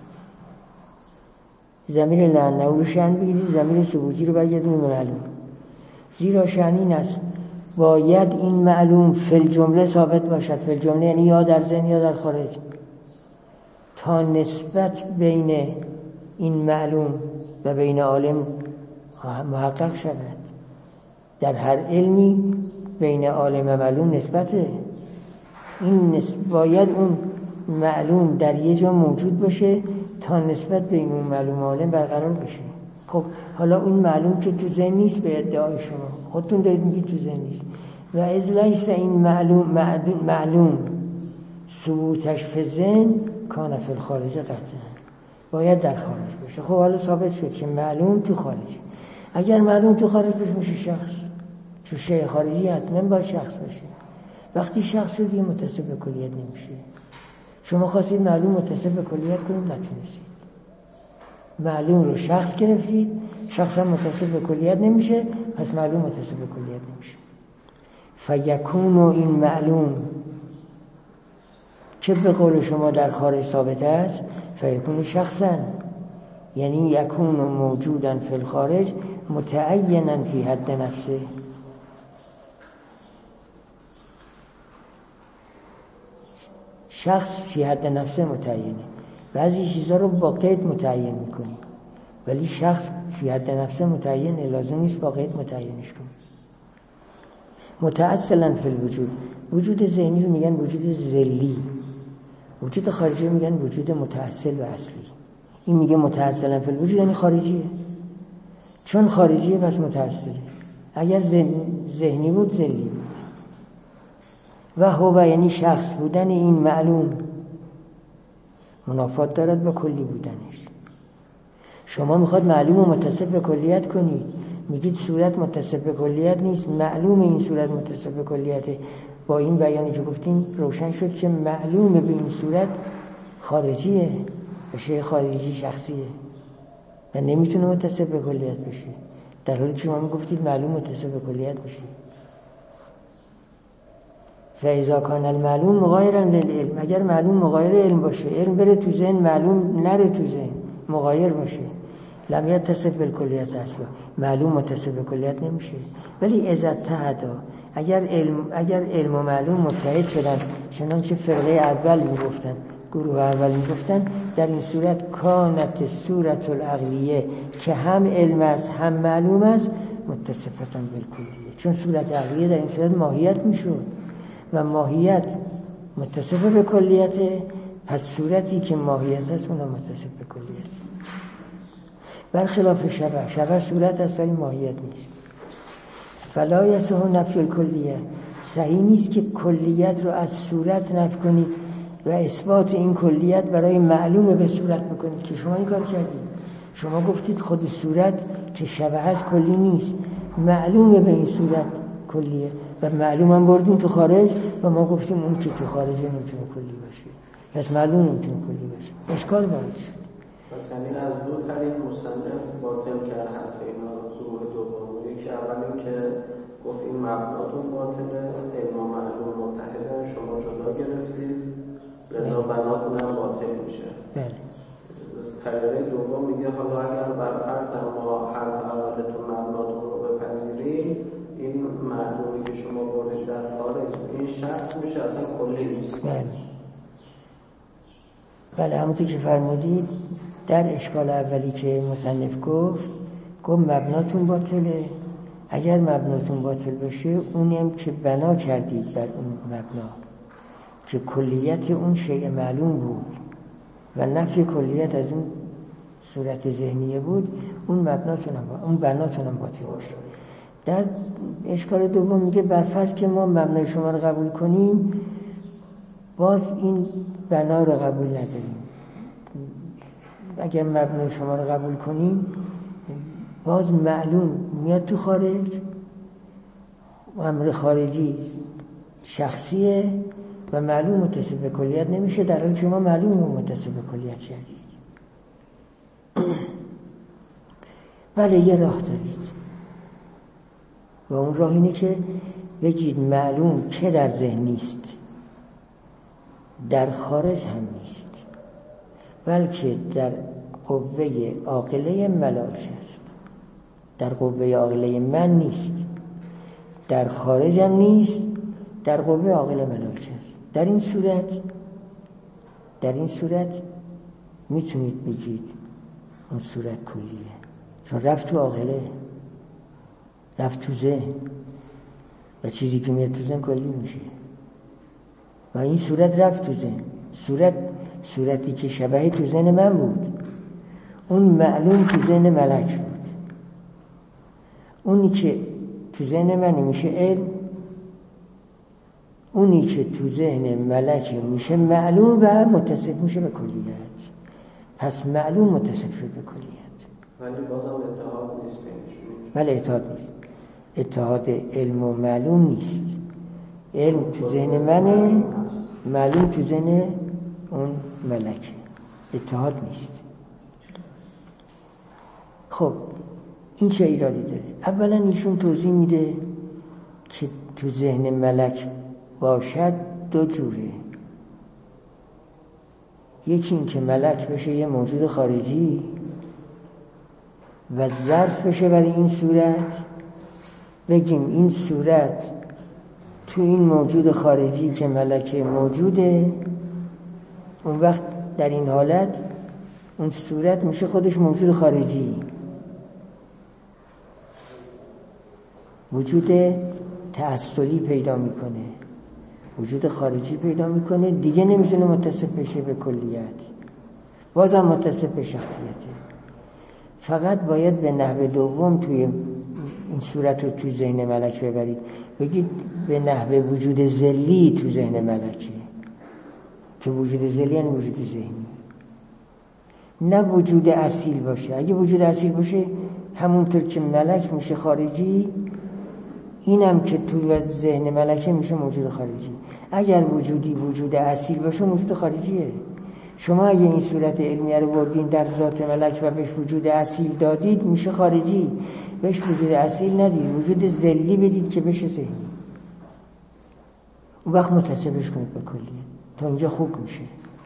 ضمیر لأنه رو شأن بگیرید، ضمیر ثبوتی رو برگردونید به معلوم، زیرا شأن این است باید این معلوم فی الجمله ثابت باشد. فی الجمله یعنی یا در ذهن یا در خارج، تا نسبت بین این معلوم و بین عالم محقق شود. در هر علمی بین عالم و معلوم نسبته، این نسبت باید اون معلوم در یه جا موجود باشه تا نسبت بین اون معلوم و عالم برقرار بشه. خب حالا اون معلوم که تو ذهن نیست به ادعای شما، خودتون دارید میگید تو ذهن نیست، و از لیس این معلوم معلوم, معلوم ثبوتش فی ذهن کان فی الخارج قطعا، باید در خارج باشه. خب حالا ثابت شد که معلوم تو خارجه. اگر معلوم تو خارج بشه میشه شخص، چون شیء خارجی حتما باید شخص باشه. وقتی شخص شد دیگه متصف به کلیت نمیشه. شما خواستید معلوم متصف به کلیت کنید، نتونستید. معلوم رو شخص گرفتید، شخص هم متصف به کلیت نمیشه، پس معلوم متصف به کلیت نمیشه. فیکون این معلوم که به قول شما در خارج ثابت است، فیکون شخصا یعنی یکون موجودا فی الخارج متعینا فی حد نفسه. شخص فی حد نفسه متعینه. بعضی چیزا رو با قید متعین میکنی، ولی شخص فی حد نفسه متعینه، لازم نیست با قید متعینش کنی. متأصلا فی الوجود، وجود ذهنی رو میگن وجود ذلی، وجود خارجی رو میگن وجود متأصل و اصلی. این میگه متأصلا فی الوجود یعنی خارجیه، چون خارجیه پس متأصله. اگر ذهنی بود ذلی بود. و هو یعنی شخص بودن این معلوم منافات دارد با کلی بودنش. شما میخواد معلوم رو متصف به کلیت کنید، میگید صورت متصف به کلیت نیست، معلوم این صورت متصف به کلیته. با این بیانی که گفتیم روشن شد که معلوم به این صورت خارجیه، شیء خارجی شخصیه. و نمیتونه متصف به کلیت بشه، در حالی که شما میگفتید معلوم متصف به کلیت بشه. فاذا کان المعلوم مغایرا للعلم، اگر معلوم مغایر علم باشه، علم بره تو ذهن، معلوم نره تو ذهن، مغایر باشه، لم یتصف بالکلیت اصلا، معلوم متصف به کلیت نمیشه. ولی اذا اتحدا، اگر علم اگر علم و معلوم متحد شدن، چنانچه فرقه اول میگفتن، گروه اول میگفتن، در این صورت کانت صورت العقلیه که هم علم است هم معلوم است متصفتن بالکلیه، چون صورت عقلیه در این صورت ماهیت میشود و ماهیت متصف به کلیته، پس صورتی که ماهیت است اونم متصف به کلیت. برخلاف شبه، شبه صورت است ولی ماهیت نیست. فلا یصح نفی الکلیه، صحیح نیست که کلیت رو از صورت نفی کنید و اثبات این کلیت برای معلوم به صورت بکنید که شما این کار کردید. شما گفتید خود صورت که شبه هست کلی نیست، معلومه به این صورت کلیه و معلوم هم بردیم تو خارج و ما گفتیم اون که تو خارج نمیتونه کلی باشه، پس معلوم نمیتونه کلی باشه، اشکال وارد شد. پس همین از دو طریق مصنف باطل کرد حرف اینا گروه دومی، که اول این که گفت این مبناتون باطله، علم و معلوم متحدن، شما جدا گرفتید، لذا بناتون هم باطل میشه. بله. طریق دوم میگه حالا اگر بر فرض ما حرف اولتون مبناتون رو بپذیریم، این معلومی که شما بردید در خارج این شخص میشه اصلا کلی نیست. بله بله همونطور که فرمودید در اشکال اولی که مصنف گفت گفت مبناتون باطله، اگر مبناتون باطل بشه اونیم که بنا کردید بر اون مبنا که کلیت اون شیء معلوم بود و نفی کلیت از اون صورت ذهنیه بود، اون مبناتون هم اون بناتون هم باطل باشه. در اشکال دوم میگه برفرض که ما مبنای شما رو قبول کنیم، باز این بنا رو قبول نداریم. اگر مبنای شما رو قبول کنیم باز معلوم میاد تو خارج، امر خارجی شخصیه و معلوم متصف به کلیت نمیشه، در حالی که ما معلوم متصف به کلیت شدید. بله یه راه دارید و اون راه اینه که بگید معلوم که در ذهن نیست، در خارج هم نیست، بلکه در قوه عاقله ملاک است، در قوه عاقله من نیست، در خارج هم نیست، در قوه عاقله ملاک است. در این صورت در این صورت میتونید بگید اون صورت کلیه، چون رفت تو عاقله، رفت تو ذهن و چیزی که میاد تو ذهن کلی میشه و این صورت رفت تو ذهن. صورت صورتی که شبهی تو ذهن من بود، اون معلوم تو ذهن ملک بود، اونی که تو ذهن من میشه علم، اونی که تو ذهن ملک میشه معلوم و متصف میشه به کلیت. پس معلوم متصف شد به کلیت، ولی بازم اتحاد نیست بینشون. ولی اتحاد نیست، اتحاد علم و معلوم نیست. علم تو ذهن منه، معلوم تو ذهن اون ملکه، اتحاد نیست. خب این چه ایرادی داره؟ اولا ایشون توضیح میده که تو ذهن ملک باشد دو جوره، یکی این که ملک بشه یه موجود خارجی و ظرف بشه برای این صورت، بگیم این صورت تو این موجود خارجی که ملک موجوده، اون وقت در این حالت اون صورت میشه خودش موجود خارجی، وجود تعسلی پیدا میکنه، وجود خارجی پیدا میکنه، دیگه نمیتونه متصف بشه به کلیت، بازم متصف به شخصیته. فقط باید به نحو دوم توی این صورت رو توی ذهن ملک ببرید، بگید به نحو وجود ذلی تو ذهن ملکه، که وجود ذلی یعنی وجود ذهنی، نه وجود اصیل باشه. اگه وجود اصیل باشه همونطور که ملک میشه خارجی، اینم که تو ذهن ملکه میشه موجود خارجی. اگر وجودی وجود اصیل باشه موجود خارجیه، شما اگه این صورت علمیه رو بردین در ذات ملک و بهش وجود اصیل دادید میشه خارجی، بهش وجود اصیل ندید، وجود ذلی بدید که بشه ذهنی، اون وقت متصبش کنید به کلیه. تا اینجا خوب میشه.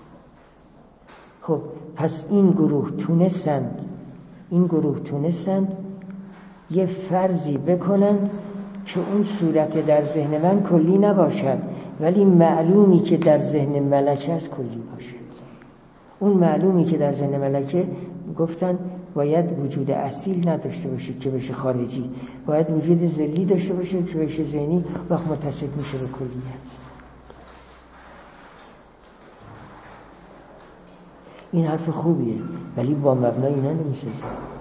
خب پس این گروه تونستند این گروه تونستند یه فرضی بکنند که اون صورت در ذهن من کلی نباشد، ولی معلومی که در ذهن ملک است کلی باشد. اون معلومی که در ذهن ملکه گفتن باید وجود اصیل نداشته باشه که بشه خارجی، باید وجود ذلی داشته باشه که بشه ذهنی، وقت متصل میشه به کلیت. این حرف خوبیه ولی با مبنای اینا نمیسازه،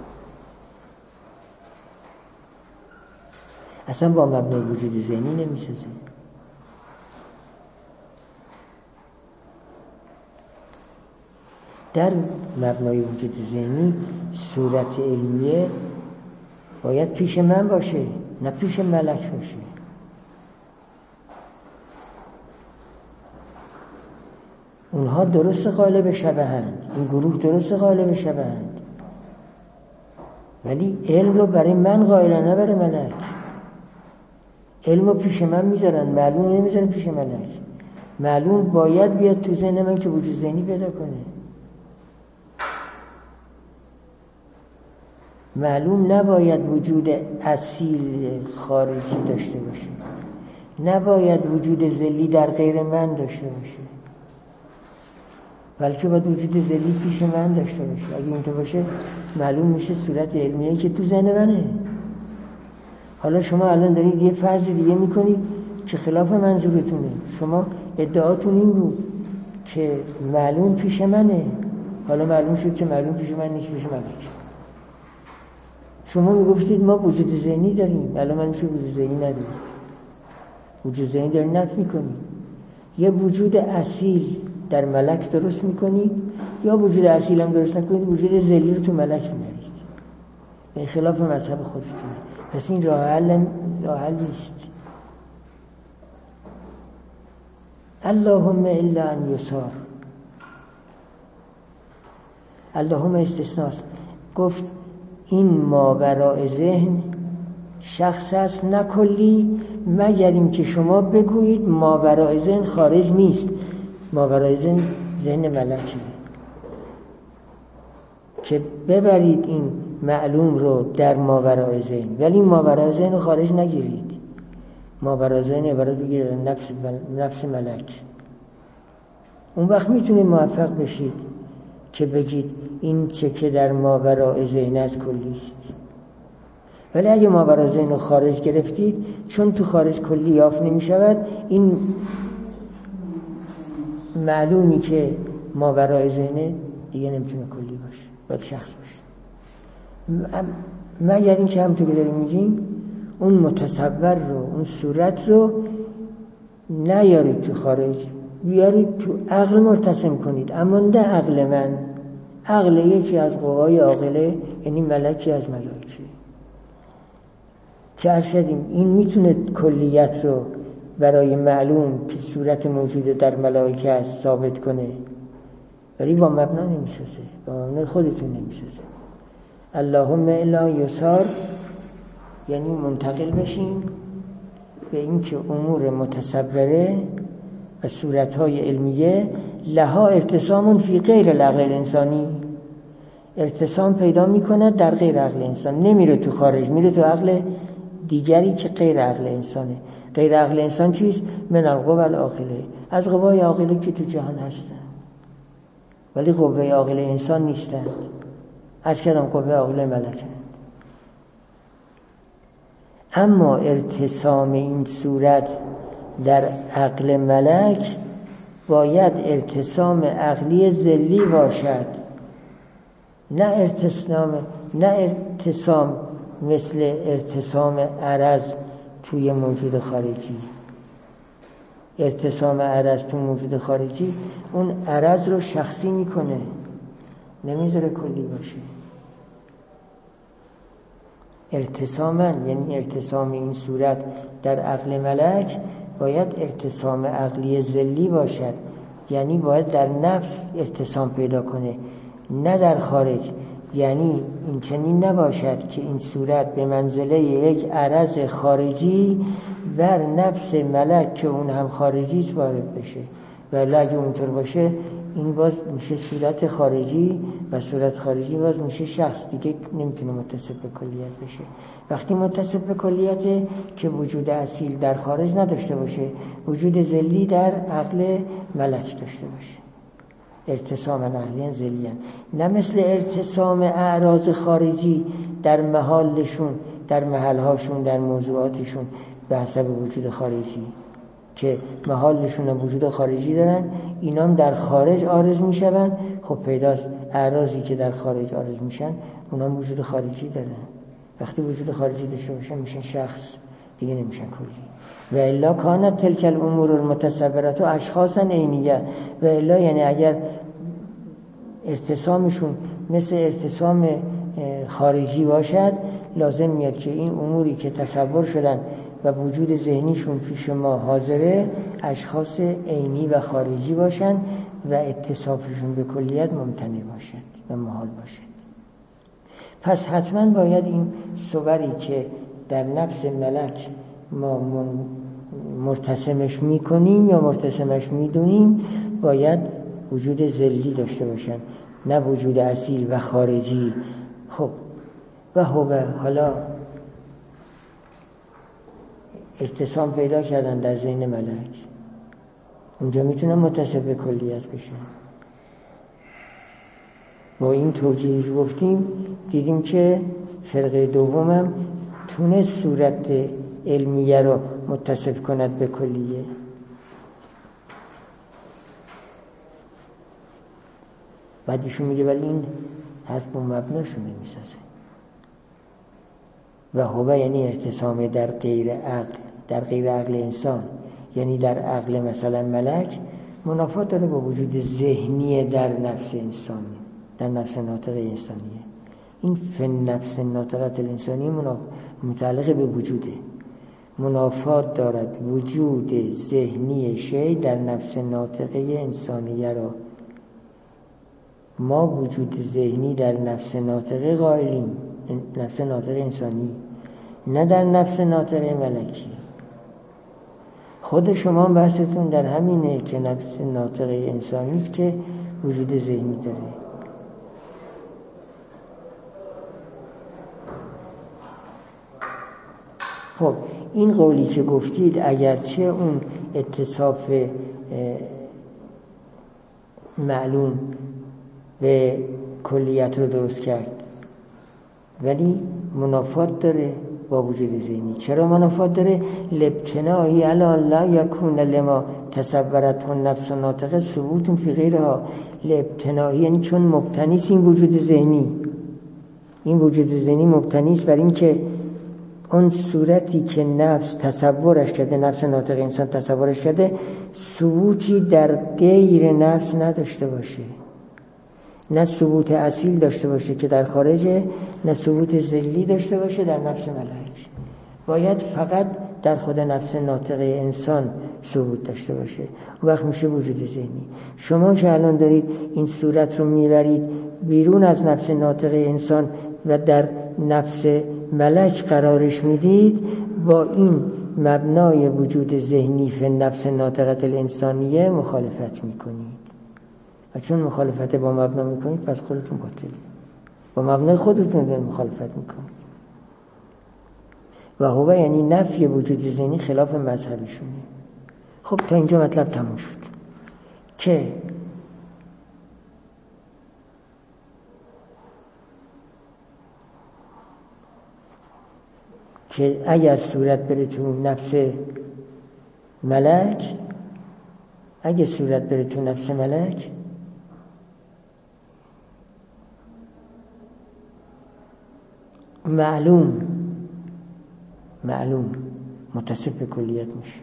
اصلا با مبنای وجود ذهنی نمیسازه. در مبنای وجود ذهنی صورت علمیه باید پیش من باشه نه پیش ملک باشه. اونها درست غالب شبهند، این گروه درست غالب شبهند، ولی علم رو برای من قائلن نه برای ملک. علم رو پیش من میذارن، معلوم نمیذارن پیش ملک. معلوم باید بیاد تو ذهن من که وجود ذهنی پیدا کنه. معلوم نباید وجود اصیل خارجی داشته باشه، نباید وجود ذلی در غیر من داشته باشه، بلکه باید وجود ذلی پیش من داشته باشه. اگه اینطور باشه معلوم میشه صورت علمیه که تو ذهن منه. حالا شما الان دارید یه فرض دیگه میکنید که خلاف منظورتونه. شما ادعاتون این بود که معلوم پیش منه، حالا معلوم شد که معلوم پیش من نیست، پیش ملک. شما میگفتید ما وجود ذهنی داریم، الان من میشه وجود ذهنی نداریم. وجود ذهنی داریم نفی میکنید. یه وجود اصیل در ملک درست میکنید یا وجود اصیل هم درست نکنید، وجود ذلی رو تو ملک میارید. به خلاف مذهب خودتونه. پس این راه حل راه حل نیست. اللهم الا ان یسار. اللهم استثناست. گفت این ماوراء ذهن شخص است نه کلی، مگر این که شما بگویید ماوراء ذهن خارج نیست. ماوراء ذهن ذهن ملکه که ببرید این معلوم رو در ماوراء ذهن، ولی ماوراء ذهن رو خارج نگیرید. ماوراء ذهن عبارت بگیرید نفس نفس ملک. اون وقت میتونید موفق بشید که بگید این چه که در ماوراء ذهن از کلی است. ولی اگه ماوراء ذهن رو خارج گرفتید، چون تو خارج کلی یافت نمیشود، این معلومی که ماوراء ذهن دیگه نمیتونه کلی باشه، باید شخص باشه. مگر این که همونطور که داریم میگیم اون متصور رو، اون صورت رو نیارید تو خارج، بیارید تو عقل مرتسم کنید. اما نه عقل من، عقل یکی از قوای عاقله، یعنی ملکی از ملائکه که ارشدیم این میتونه کلیت رو برای معلوم که صورت موجوده در ملائکه است ثابت کنه، ولی با مبنا نمیسازه، با مبنا خودتون نمیسازه. اللهم الا یسار یعنی منتقل بشیم به این که امور متصوره و صورتهای علمیه لها ارتسام فی غیر العقل الانسانی، ارتسام پیدا میکنه در غیر عقل انسان، نمیره تو خارج، میره تو عقل دیگری که غیر عقل انسانه. غیر عقل انسان چیست؟ من القوى العاقله، از قوای عاقله که تو جهان هستن، ولی قوه عاقله انسان نیستن. از کدام قوه عاقله ملکه. اما ارتسام این صورت در عقل ملک باید ارتسام عقلی ذلی باشد، نه ارتسام نه ارتسام مثل ارتسام عرض توی موجود خارجی. ارتسام عرض تو موجود خارجی اون عرض رو شخصی میکنه، نمیذاره کلی باشه. ارتسامن یعنی ارتسام این صورت در عقل ملک باید ارتسام عقلی ذلی باشد، یعنی باید در نفس ارتسام پیدا کنه، نه در خارج. یعنی این چنین نباشد که این صورت به منزله یک عرض خارجی بر نفس ملک که اون هم خارجی است وارد بشه. ولی اگه اونطور باشه این باز میشه صورت خارجی و صورت خارجی باز میشه شخص دیگه، نمیتونه متصف به کلیت بشه. وقتی متصف به کلیته که وجود اصیل در خارج نداشته باشه، وجود ذلی در عقل ملک داشته باشه. ارتسام عقلیان ذلیان، نه مثل ارتسام اعراض خارجی در محالشون، در محلهاشون، در موضوعاتشون به حسب وجود خارجی که محالشون هم وجود خارجی دارن، اینام در خارج عارض میشن. خب پیداست اعراضی که در خارج عارض میشن اونام وجود خارجی دارن. وقتی وجود خارجی داشته باشن میشن شخص دیگه، نمیشن کلی. و الا کانت تلک الامور المتصورات اشخاصا عینیه. و الا یعنی اگر ارتسامشون مثل ارتسام خارجی باشد، لازم میاد که این اموری که تصور شدن و وجود ذهنیشون پیش ما حاضره اشخاص عینی و خارجی باشن و اتصافشون به کلیت ممتنع باشد و محال باشد. پس حتما باید این صوری که در نفس ملک ما مرتسمش میکنیم یا مرتسمش میدونیم باید وجود ذلی داشته باشن، نه وجود اصیل و خارجی. خب و هو حالا ارتسام پیدا کردن در ذهن ملک، اونجا میتونن متصف به کلیت بشن. با این توجیهی گفتیم دیدیم که فرقه دومم تونست صورت علمیه رو متصف کند به کلیه. بعد ایشون میگه ولی این حرف با مبناشو نمیسازه. و هو یعنی ارتسام در غیر عقل، در غیر عقل انسان، یعنی در عقل مثلا ملک منافات داره با وجود ذهنی در نفس انسانی، در نفس ناطق انسانیه. این فن نفس ناطقت الانسانی متعلق به وجوده، منافات دارد وجود ذهنی شی در نفس ناطقه انسانیه را. ما وجود ذهنی در نفس ناطقه قائلیم، نفس ناطق انسانی، نه در نفس ناطق ملکی. خود شما بحثتون در همینه که نفس ناطق انسانی است که وجود ذهنی داره. خب این قولی که گفتید اگرچه اون اتصاف معلوم به کلیت رو درست کرد، ولی منافات داره با وجود ذهنی. چرا منافات داره؟ لابتنائی علی لا یکون لما تصورته النفس ناطقه ثبوت فی غیرها. لابتنائی یعنی چون مبتنی است این وجود ذهنی، این وجود ذهنی مبتنی است بر این که اون صورتی که نفس تصورش کرده، نفس ناطق انسان تصورش کرده، ثبوتی در غیر نفس نداشته باشه، نه ثبوت اصیل داشته باشه که در خارجه، نه ثبوت ذلی داشته باشه در نفس ملک. باید فقط در خود نفس ناطق انسان ثبوت داشته باشه، اون وقت میشه وجود ذهنی. شما که الان دارید این صورت رو میبرید بیرون از نفس ناطق انسان و در نفس ملک قرارش میدید، با این مبنای وجود ذهنی فی نفس ناطقه الانسانیه مخالفت میکنید. و چون مخالفت با مبنا میکنید پس خودتون باطلی، با مبنای خودتون دارید مخالفت میکنید. و هو یعنی نفی وجود ذهنی خلاف مذهبشونه. خب تا اینجا مطلب تموم شد که که اگر صورت بره تو نفس ملک، اگر صورت بره تو نفس ملک معلوم معلوم متصف به کلیت میشه.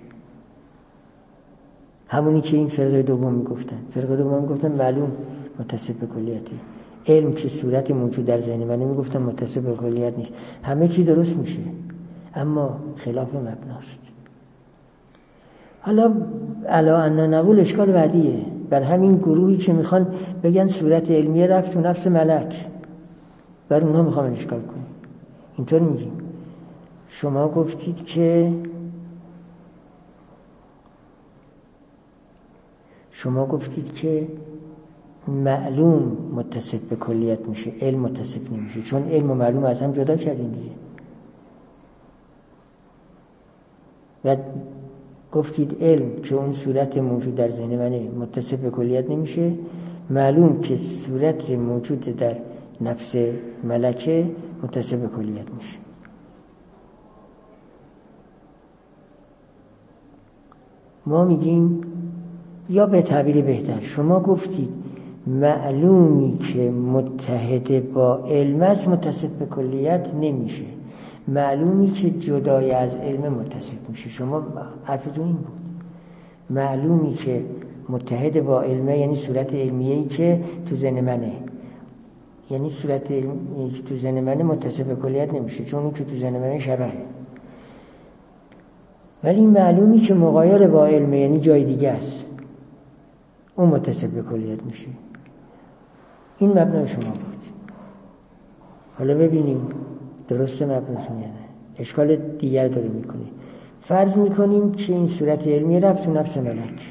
همونی که این فرقه دوم میگفتن. فرقه دوم میگفتن معلوم متصف به کلیتی. علم که صورت موجود در ذهن من میگفتن متصف به کلیت نیست. همه چی درست میشه اما خلاف مبناست. حالا علا ان نقول اشکال بعدیه. بعد همین گروهی که میخوان بگن صورت علمیه رفت تو نفس ملک، بر اونها میخوام اشکال کنیم. اینطور میگیم شما گفتید که شما گفتید که معلوم متصف به کلیت میشه، علم متصف نمیشه، چون علم و معلوم از هم جدا کردین دیگه. و گفتید علم که اون صورت موجود در ذهن منه متصف به کلیت نمیشه، معلوم که صورت موجود در نفس ملکه متصف به کلیت میشه. ما میگیم یا به تعبیر بهتر شما گفتید معلومی که متحد با علم است متصف به کلیت نمیشه، معلومی که جدای از علم متصف میشه. شما حرفتون این بود، معلومی که متحد با علمه یعنی صورت علمیه‌ای که تو ذهن منه، یعنی صورت علمیه‌ای که تو ذهن منه متصف به کلیت نمیشه، چون اون که تو ذهن منه شبهه. ولی معلومی که مغایر با علمه یعنی جای دیگه است، اون متصف به کلیت میشه. این مبنای شما بود. حالا ببینیم درسته مبناتون یا نه. اشکال دیگر داره میکنه. فرض میکنیم که این صورت علمی رفت تو نفس ملک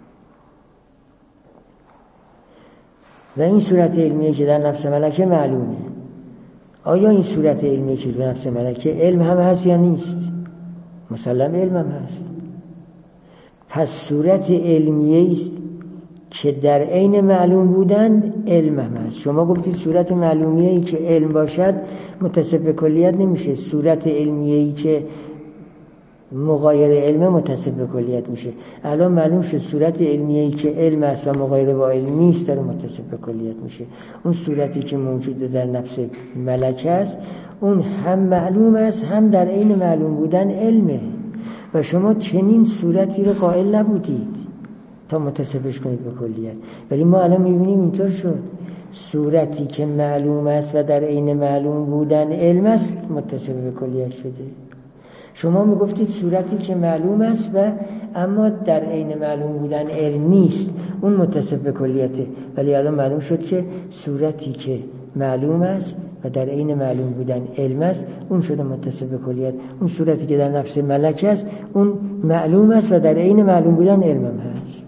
و این صورت علمی که در نفس ملک معلومه. آیا این صورت علمی که در نفس ملک علم هم هست یا نیست؟ مسلم علم هم هست. پس صورت علمیه است که در عین معلوم بودن علم هم هست. شما گفتید صورت معلومیه ای که علم باشد متصف به کلیت نمیشه، صورت علمیه ای که مغایر علم متصف به کلیت میشه. الان معلوم شد صورت علمیه ای که علم است و مغایر با علم نیست داره متصف به کلیت میشه. اون صورتی که موجود در نفس ملک است اون هم معلوم است هم در عین معلوم بودن علمه و شما چنین صورتی رو قائل نبودید تا متصفش کنید به کلیت. ولی ما الان میبینیم اینطور شد، صورتی که معلوم است و در عین معلوم بودن علم است متصف به کلیت شده. شما میگفتید صورتی که معلوم است و اما در عین معلوم بودن علم نیست، اون متصف به کلیته. ولی الان معلوم شد که صورتی که معلوم است و در عین معلوم بودن علم است اون شده متصف به کلیت. اون صورتی که در نفس ملک است اون معلوم است و در عین معلوم بودن علم هم هست.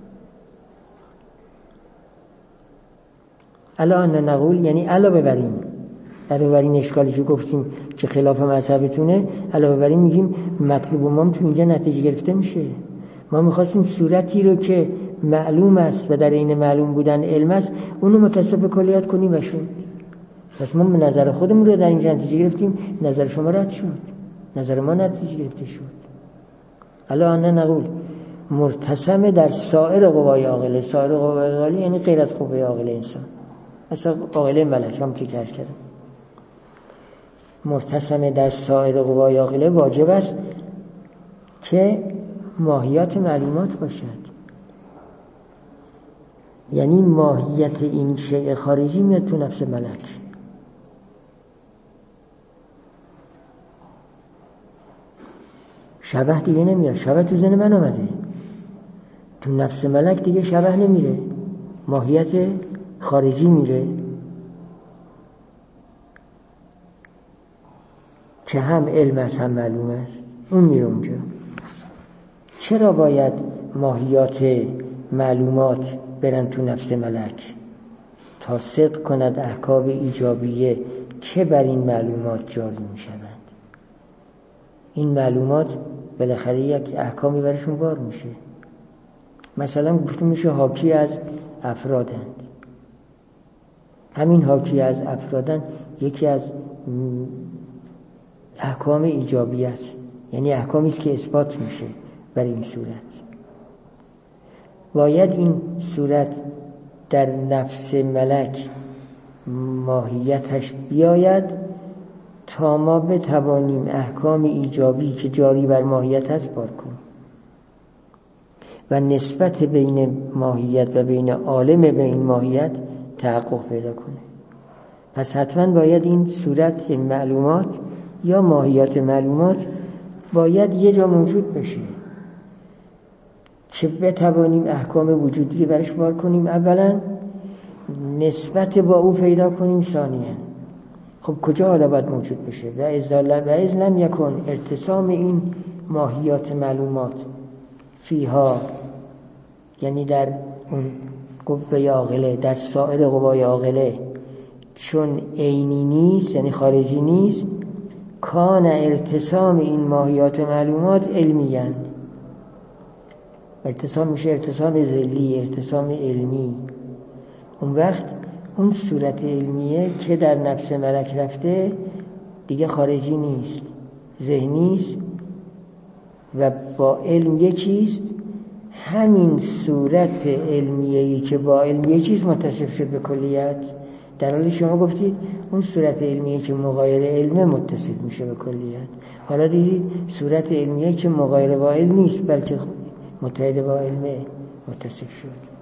الان نقول یعنی علاوه بر این علاوه بر این اشکالی که گفتیم که خلاف مذهبتونه، علاوه بر این میگیم مطلوب ما تو اینجا نتیجه گرفته میشه. ما میخواستیم صورتی رو که معلوم است و در عین معلوم بودن علم است اونو متصف به کلیت کنیم و شد. پس ما نظر خودمون رو در اینجا نتیجه گرفتیم، نظر شما رد شد، نظر ما نتیجه گرفته شد. الان نقول مرتسم در سایر قوای عاقله. سایر قوای عاقله یعنی غیر از قوای عاقله انسان، مثلا عاقله ملک هم که کار کردم. مرتسم در سایر قوای عاقله واجب است که ماهیت معلومات باشد، یعنی ماهیت این شیء خارجی میاد تو نفس ملک. شبه دیگه نمیاد، شبه تو ذهن من آمده، تو نفس ملک دیگه شبه نمیره، ماهیت خارجی میره که هم علم است هم معلوم است، اون میره اونجا. چرا باید ماهیات معلومات برن تو نفس ملک؟ تا صدق کند احکام ایجابیه که بر این معلومات جاری میشوند. این معلومات بالاخره یک احکامی برشون بار میشه. مثلا گفتم میشه حاکی از افرادند، همین حاکی از افرادند یکی از احکام ایجابی است، یعنی احکامی است که اثبات میشه برای این صورت. باید این صورت در نفس ملک ماهیتش بیاید تا ما بتوانیم احکام ایجابی که جاری بر ماهیت هست بار کنیم و نسبت بین ماهیت و بین عالم به این ماهیت تحقق پیدا کنه. پس حتما باید این صورت معلومات یا ماهیت معلومات باید یه جا موجود بشه که بتوانیم احکام وجودی برش بار کنیم. اولا نسبت با او پیدا کنیم، ثانیا خب کجا حالا باید موجود بشه؟ و از لم یکن ارتسام این ماهیات معلومات فیها، یعنی در اون قوه عاقله، در سایر قوای عاقله، چون عینی نیست یعنی خارجی نیست، کان ارتسام این ماهیات معلومات علمی‌اند. ارتسام میشه ارتسام ذلی، ارتسام علمی. اون وقت اون صورت علمیه که در نفس ملک رفته دیگه خارجی نیست، ذهنی است و با علم یکیست. همین صورت علمیه‌ای که با علم یکیست متصف شد به کلیت، در حالی شما گفتید اون صورت علمیه که مغایر علمه متصف میشه به کلیت. حالا دیدید صورت علمیه که مغایر با علم نیست بلکه متحد با علمه متصف شد.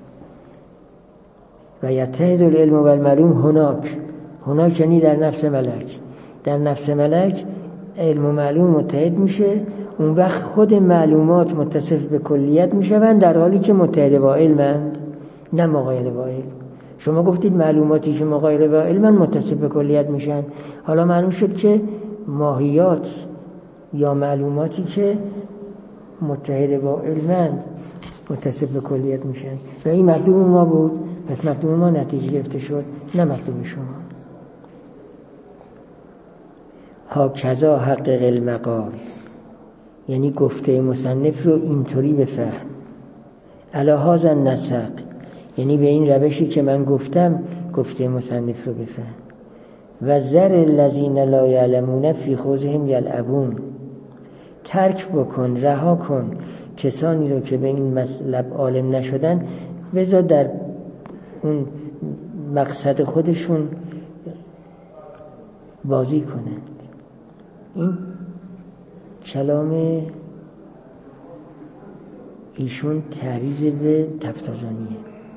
و یتحد العلم و المعلوم هناک، هناک یعنی در نفس ملک، در نفس ملک علم و معلوم متحد میشه. اون وقت خود معلومات متصف به کلیت میشوند در حالی که متحد با علمند، نه مغایر با علم. شما گفتید معلوماتی که مغایر با علمند متصف به کلیت میشن، حالا معلوم شد که ماهیات یا معلوماتی که متحد با علمند متصف به کلیت میشن. و این مطلوب ما بود، پس مطلوب ما نتیجه گرفته شد، نه مطلوب شما. هاکذا حقق المقال، یعنی گفته مصنف رو اینطوری بفهم. علی هذا النسق، یعنی به این روشی که من گفتم گفته مصنف رو بفهم. و ذر الذین لا یعلمون فی خوضهم یلعبون، ترک بکن، رها کن کسانی رو که به این مطلب عالم نشدن، بذار در اون مقصد خودشون بازی کنند. این کلام ایشون تعریض به تفتازانیه.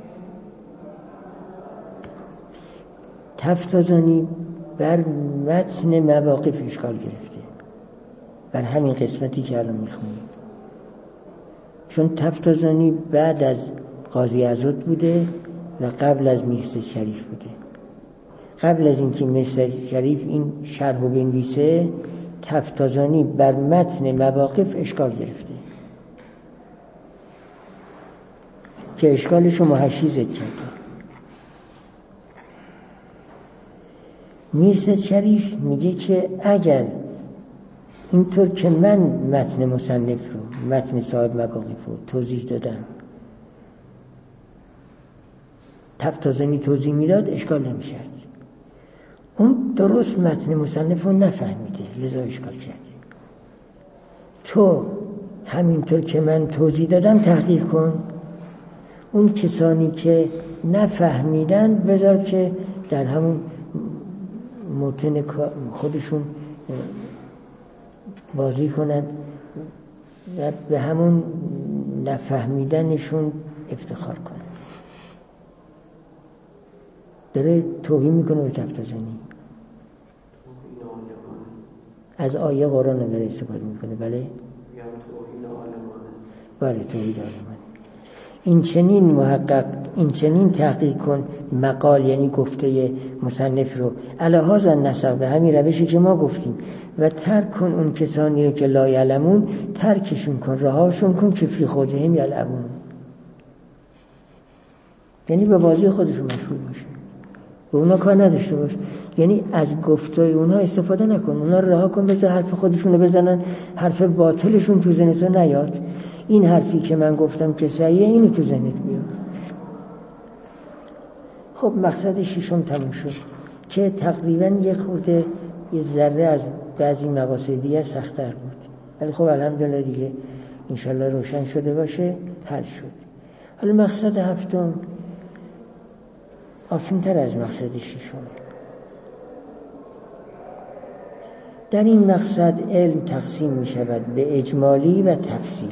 تفتازانی بر متن مواقف اشکال گرفته، بر همین قسمتی که الان میخونیم، چون تفتازانی بعد از قاضی عزت بوده و قبل از میرزا شریف بوده. قبل از اینکه میرزا شریف این شرح رو بنویسه، تفتازانی بر متن مواقف اشکال گرفته که اشکالش رو محشی ذکر کرده. میرزا شریف میگه که اگر اینطور که من متن مصنف رو، متن صاحب مواقف رو توضیح دادم، تفتازانی توضیح میداد، اشکال نمیشد. اون درست متن مصنف رو نفهمیده، لذا اشکال کرده. تو همینطور که من توضیح دادم تحقیق کن، اون کسانی که نفهمیدن بذار که در همون متن خودشون بازی کنند و به همون نفهمیدنشون افتخار کنند. داره توهین میکنه به تفتازانی، از آیه قرآن داره استفاده میکنه. بله بله توحید عالمانه. این چنین محقق، این چنین تحقیق کن مقال، یعنی گفته مصنف رو، علی هذا النسق، به همین روشی که ما گفتیم، و ترک کن اون کسانی رو که لا یعلمون، ترکشون کن، رهاشون کن که فی خوضهم یلعبون، یعنی به بازی خودشون مشغول باشه، به اونا کار نداشته باش. یعنی از گفتای اونا استفاده نکن، اونا رو رها کن، بذار حرف خودشون رو بزنن، حرف باطلشون تو ذهنت نیاد. این حرفی که من گفتم که صحیحه، اینو تو ذهنت بیار. خب مقصد ششم تموم شد که تقریبا یک خورده یه ذره از بعضی مقاصد دیگه سخت‌تر بود، ولی خب الحمدلله دیگه انشالله روشن شده باشه، حل شد. حالا مقصد هفتم آسان‌تر از مقصد ششم. در این مقصد علم تقسیم می شود به اجمالی و تفصیلی.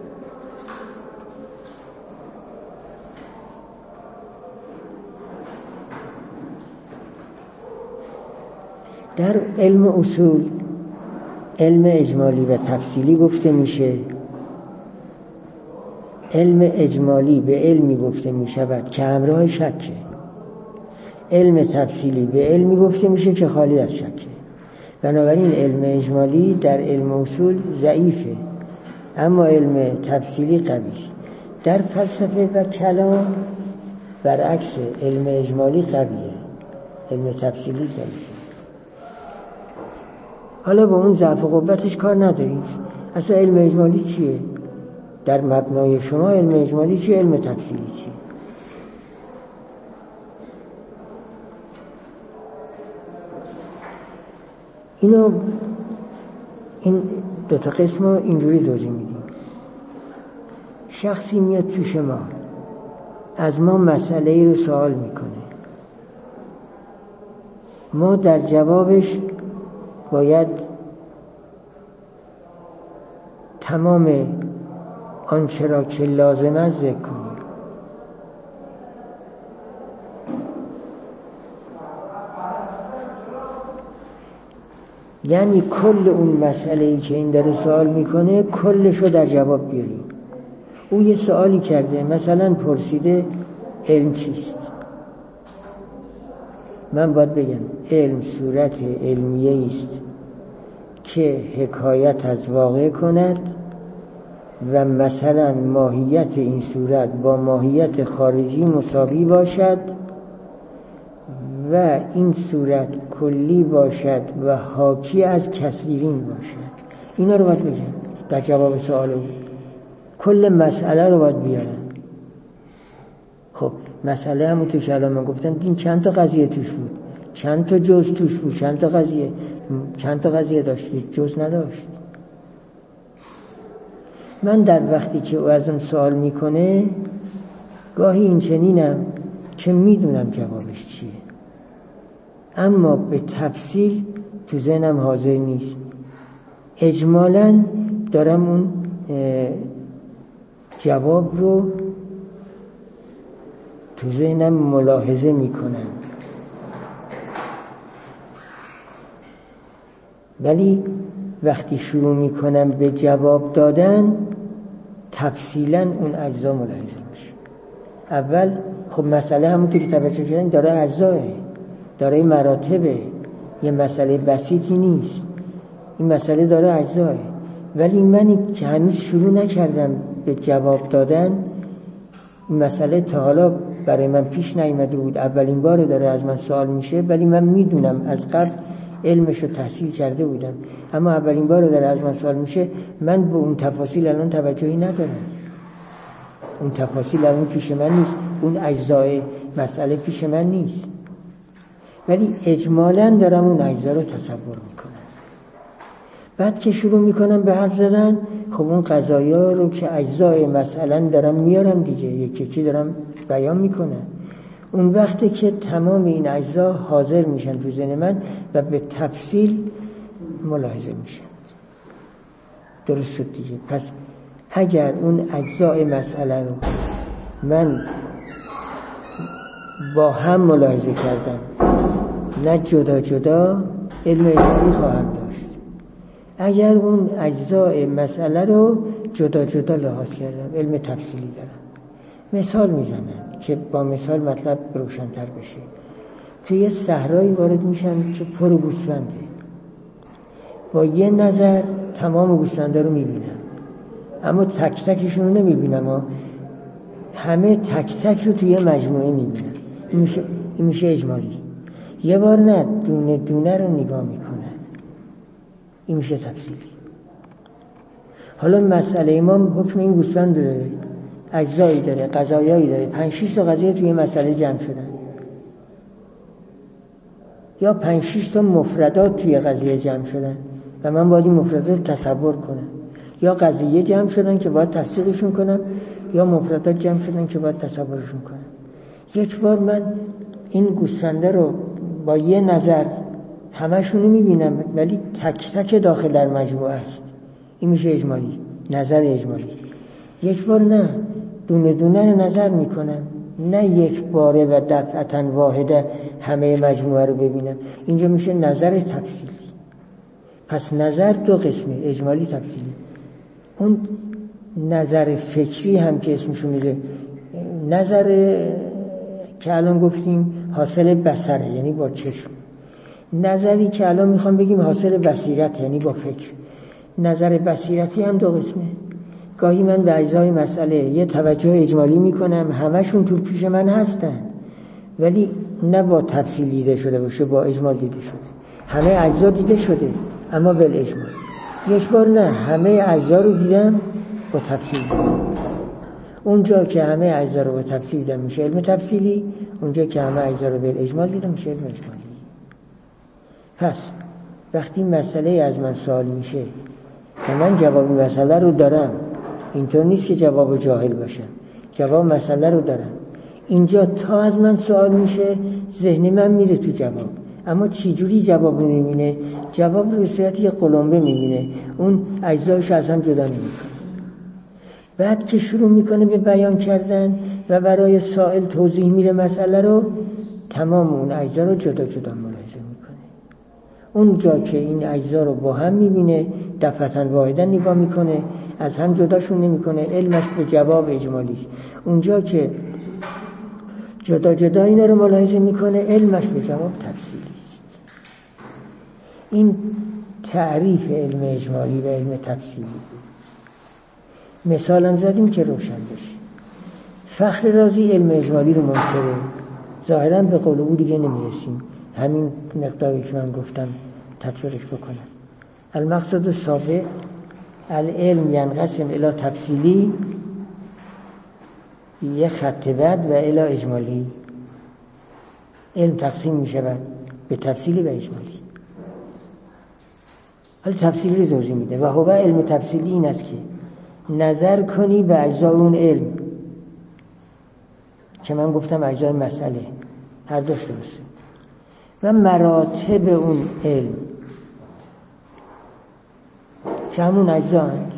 در علم اصول علم اجمالی و تفصیلی گفته میشه علم اجمالی به علمی گفته می شود که همراه شکه، علم تفصیلی به علمی گفته میشه که خالی از شکه. بنابراین علم اجمالی در علم اصول ضعیفه، اما علم تفصیلی قوی است. در فلسفه و کلام برعکس، علم اجمالی قویه، علم تفصیلی ضعیفه. حالا با اون ضعف و قوتش کار ندارید. اصلا علم اجمالی چیه؟ در مبنای شما علم اجمالی چیه؟ علم تفصیلی چیه؟ اینو این دو تا قسم رو اینجوری توضیح میدیم. شخصی میاد پیش ما، از ما مسئله ای رو سوال میکنه، ما در جوابش باید تمام آنچه را که لازم است ذکر کنیم. یعنی کل اون مسئله‌ای که این داره سوال میکنه کلش رو در جواب بیاریم. او یه سوالی کرده، مثلا پرسیده علم چیست؟ من باید بگم علم صورت علمیه است که حکایت از واقع کند و مثلا ماهیت این صورت با ماهیت خارجی مساوی باشد و این صورت کلی باشد و حاکی از کثیرین باشد. اینا رو باید بگم در جواب سوال او. کل مسئله رو باید بیارن. خب مسئله همون تو که الان من گفتم این چند تا قضیه توش بود، چند تا جز توش بود، چند تا قضیه چند تا قضیه داشت، یک جز نداشت. من در وقتی که او از اون سوال میکنه گاهی این چنینم که میدونم جوابش چیه، اما به تفصیل تو ذهنم حاضر نیست. اجمالاً دارم اون جواب رو تو ذهنم ملاحظه میکنم، ولی وقتی شروع میکنم به جواب دادن تفصیلاً اون اجزا ملاحظه میشه. اول خب مسئله همونطور که توجه کردن داره اجزاه، داره مراتبه، یه مسئله بسیطی نیست، این مسئله داره اجزاه. ولی منی که هنوز شروع نکردم به جواب دادن، این مسئله تا حالا برای من پیش نیامده بود، اولین بار داره از من سوال میشه، ولی من میدونم از قبل علمش رو تحصیل کرده بودم، اما اولین بار داره از من سوال میشه. من به اون تفاصیل الان توجهی ندارم، اون تفاصیل الان پیش من نیست، اون اجزای مسئله پیش من نیست، ولی اجمالاً دارم اون اجزا رو تصور میکنم. بعد که شروع میکنم به حرف زدن، خب اون قضایا رو که اجزای مسئله دارم میارم دیگه، یکی یکی دارم بیان میکنم. اون وقتی که تمام این اجزا حاضر میشن تو ذهن من و به تفصیل ملاحظه میشن. درست شد دیگه. پس اگر اون اجزای مسئله رو من با هم ملاحظه کردم، نه جدا جدا، علم اجمالی خواهم داشت. اگر اون اجزای مسئله رو جدا جدا لحاظ کردم، علم تفصیلی دارم. مثال میزنم که با مثال مطلب روشن‌تر بشه. توی یه صحرایی وارد میشن که پر گوسفنده، با یه نظر تمام گوسفندا رو میبینم، اما تک تکشون رو نمیبینم، همه تک تک رو توی مجموعه میبینم. این میشه این میشه اجمالی. یه بار نه، دونه دونه رو نگاه میکنن، این میشه تفصیلی. حالا مسئله ما حکم این گوسفند داره، اجزایی داره، قضایایی داره، پنج شش تا قضیه توی مسئله جمع شدن، یا پنج شش تا مفردات توی قضیه جمع شدن و من باید این مفردات تصور کنم، یا قضیه جمع شدن که باید تصدیقشون کنم، یا مفردات جمع شدن که باید تصورشون کنم. یک بار من این گوسفنده رو با یه نظر همشون رو میبینم، ولی تک تک داخل در مجموعه است، این میشه اجمالی، نظر اجمالی. یک بار نه، دونه دونه رو نظر میکنم، نه یک باره و دفعتاً واحده همه مجموعه رو ببینم، اینجا میشه نظر تفصیلی. پس نظر دو قسمه، اجمالی تفصیلی. اون نظر فکری هم که اسمشو میره، نظر که الان گفتیم حاصل بصره یعنی با چشم، نظری که الان میخوام بگیم حاصل بصیرت یعنی با فکر. نظر بصیرتی هم دو قسمه. گاهی من به اجزای مسئله یه توجه اجمالی میکنم، همشون تو پیش من هستن ولی نه با تفصیل دیده شده باشه، با اجمال دیده شده. همه اجزا دیده شده اما بالاجمال. یک بار نه، همه اجزا رو دیدم با تفصیل دیدم. اونجا که همه اجزا رو با تفصیل دیدم میشه علم تفصیلی، اونجا که همه اجزا رو بالاجمال دیدم میشه علم اجمالی. پس وقتی مسئله از من سوال میشه و من جواب مسئله رو دارم، اینطور نیست که جواب جاهل باشم، جواب مسئله رو دارم، اینجا تا از من سوال میشه ذهن من میره تو جواب، اما چی جوری جواب رو میبینه؟ جواب رو به صورت یه قلمبه میبینه، اون اجزایش از هم جدا نمیکنه. بعد که شروع میکنه به بیان کردن و برای سائل توضیح میره مسئله رو، تمام اون اجزا رو جدا جدا ملاحظه میکنه. اون جا که این اجزا رو با هم میبینه، دفعتاً واحداً نگاه میکنه، از هم جداشون نمیکنه، علمش به جواب اجمالی است. اونجا که جدا جدا اینا رو ملاحظه میکنه، علمش به جواب تفصیلی است. این تعریف علم اجمالی و علم تفصیلی بود. مثالا زدیم که روشن بشه. فخر رازی علم اجمالی رو منکره، ظاهراً به قول او دیگه نمیرسیم، همین مقداری که من گفتم تطبیقش بکنم. المقصد السابق العلم ینقسم الی تفصیلی، یه خط بعد، و الی اجمالی. علم تقسیم می شود به تفصیلی و اجمالی. حالا تفصیلی رو توضیح میده. و هو علم تفصیلی این است که نظر کنی به اجزای اون علم که من گفتم اجزای مسئله، هر دوش درسته، و مراتب اون علم که همون اجزا هست.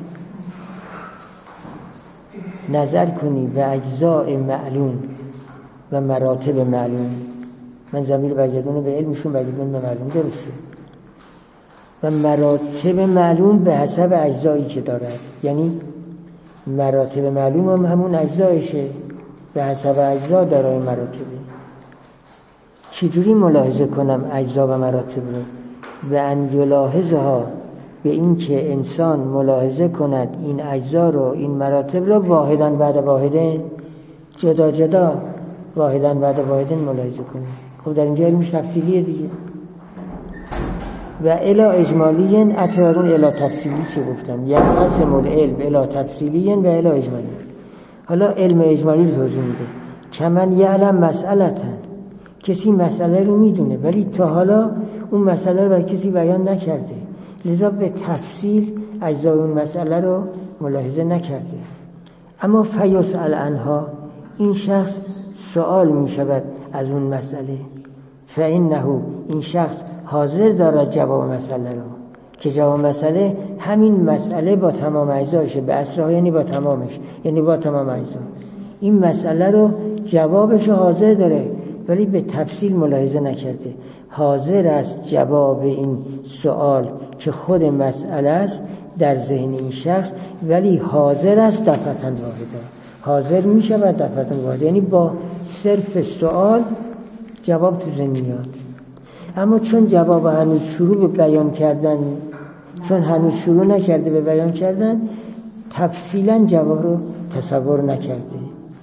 نظر کنی به اجزای معلوم و مراتب معلوم. من ضمیر برگردونه به علمشون، برگردونه به معلوم، درسته. و مراتب معلوم به حسب اجزایی که دارد، یعنی مراتب معلوم هم همون اجزایشه، به حسب اجزا دارای مراتبه. چجوری ملاحظه کنم اجزا و مراتب رو؟ به ان یلاحظها، به این که انسان ملاحظه کند این اجزا رو، این مراتب رو، واحداً بعد واحدن، جدا جدا، واحداً بعد واحدن ملاحظه کنه. خب در اینجا علمش تفصیلیه دیگه. و الی اجمالیین اتوارون الی تفصیلی چه گفتم؟ یعنی قسم العلم الی تفصیلیین و الی اجمالی. حالا علم اجمالی رو توضیح میده. کمن یعلم مسئلتن، کسی مسئله رو میدونه ولی تا حالا اون مسئله رو برای کسی بیان نکرده، لذا به تفصیل اجزای اون مسئله رو ملاحظه نکرده. اما فیسأل عنها، این شخص سوال می شود از اون مسئله، فإنه، این شخص حاضر دارد جواب مسئله رو، که جواب مسئله همین مسئله با تمام اجزایشه، به اصرها یعنی با تمامش، یعنی با تمام اجزا. این مسئله رو جوابش حاضر داره ولی به تفصیل ملاحظه نکرده. حاضر است جواب این سوال که خود مسئله است در ذهن این شخص، ولی حاضر است دفعتاً واحده، حاضر می شود دفعتاً واحده، یعنی با صرف سوال جواب تو ذهن میاد. اما چون جواب هنوز شروع به بیان کردن، چون هنوز شروع نکرده به بیان کردن، تفصیلاً جواب رو تصور نکرده.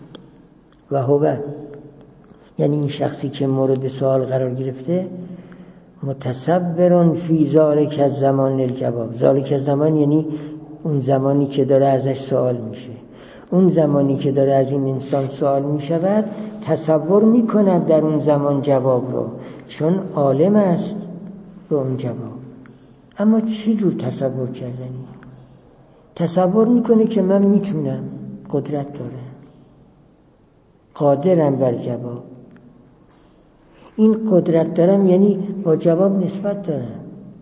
و هو، یعنی این شخصی که مورد سوال قرار گرفته، متصبرون فی ذالک الزمان للجواب. ذالک الزمان یعنی اون زمانی که داره ازش سوال میشه، اون زمانی که داره از این انسان سوال میشود، تصور میکند در اون زمان جواب رو، چون عالم است به اون جواب. اما چی جور تصور کردنی؟ تصور میکنه که من میتونم، قدرت دارم، قادرم بر جواب. این قدرت دارم یعنی با جواب نسبت دارم،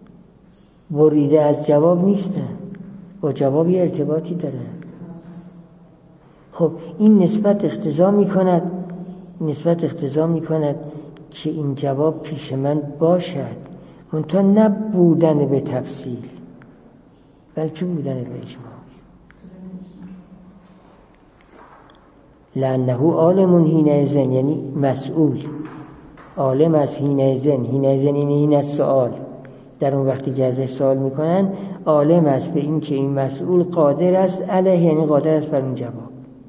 بریده از جواب نیستم، با جواب یه ارتباطی دارم. خب این نسبت اقتضا میکند نسبت اقتضا میکند که این جواب پیش من باشد، منتها نه بودن به تفصیل بلکه بودن به اجمال. لانه عالم حینئذ، یعنی مسئول، عالم از حینئذ، حینئذ این این از سوال، در اون وقتی که ازش سوال میکنن عالم است به این که این مسئول قادر است علیه، یعنی قادر است بر اون جواب.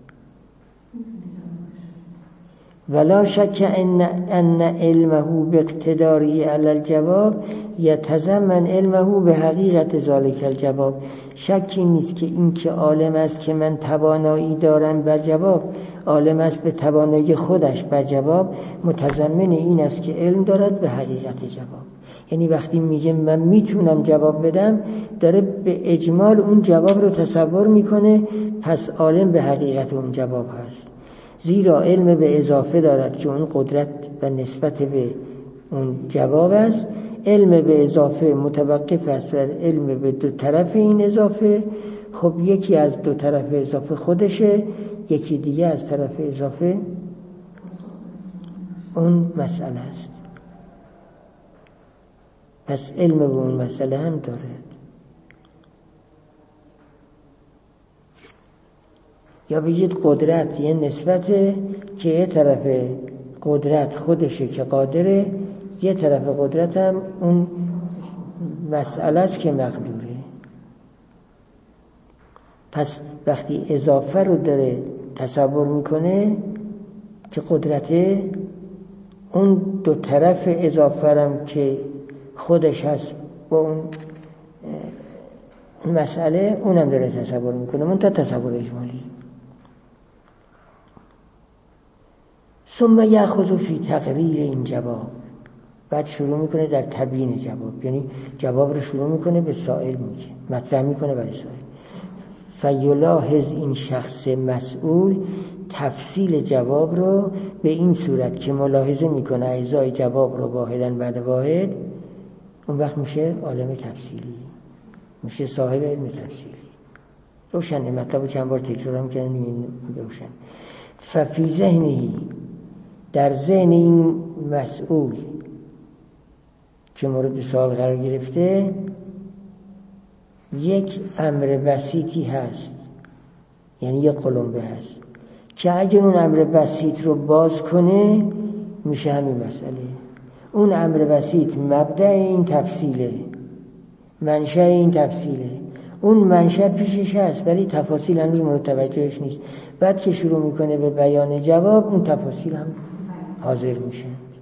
ولا شک ان ان علمه باقتداره علی الجواب یتضمن علمه به حقیقت ذلک الجواب. شکی نیست که این که عالم است که من توانایی دارم بر جواب، عالم است به توانایی خودش بر جواب، متضمن این است که علم دارد به حقیقت جواب. یعنی وقتی میگه من میتونم جواب بدم، داره به اجمال اون جواب رو تصور میکنه، پس عالم به حقیقت اون جواب هست. زیرا علم به اضافه دارد که اون قدرت و نسبت به اون جواب است. علم به اضافه متوقف است و علم به دو طرف این اضافه، خب یکی از دو طرف اضافه خودشه، یکی دیگه از طرف اضافه اون مسئله است. پس علم به اون مسئله هم داره. یا بگید قدرت یه نسبته که یه طرف قدرت خودشه که قادره، یه طرف قدرت هم اون مسئله است که مقدوره. پس وقتی اضافه رو داره تصور میکنه که قدرته، اون دو طرف اضافه هم که خودش هست با اون مسئله اونم داره تصور میکنه، من تا تصور اجمالی. ثم یأخذ فی تقریر این جواب، بعد شروع میکنه در تبیین جواب، یعنی جواب رو شروع میکنه به سائل میگه، مطرح میکنه برای سائل. فیلاحظ این شخص مسئول تفصیل جواب رو به این صورت که ملاحظه میکنه اجزای جواب رو واحداً بعد واحد، اون وقت میشه عالم تفصیلی، میشه صاحب علم تفصیلی. روشنه، مطلب چند بار تکرار هم کردن این روشن. ففی ذهنی، در ذهن این مسئول که مورد سوال قرار گرفته، یک امر بسیطی هست، یعنی یک قلمبه هست که اگر اون امر بسیط رو باز کنه میشه همین مسئله. اون امر بسیط مبدأ این تفصیله، منشأ این تفصیله، اون منشأ پیشش هست ولی تفاصیل هنوز مورد توجهش نیست. بعد که شروع میکنه به بیان جواب، اون تفاصیل هم حاضر میشه.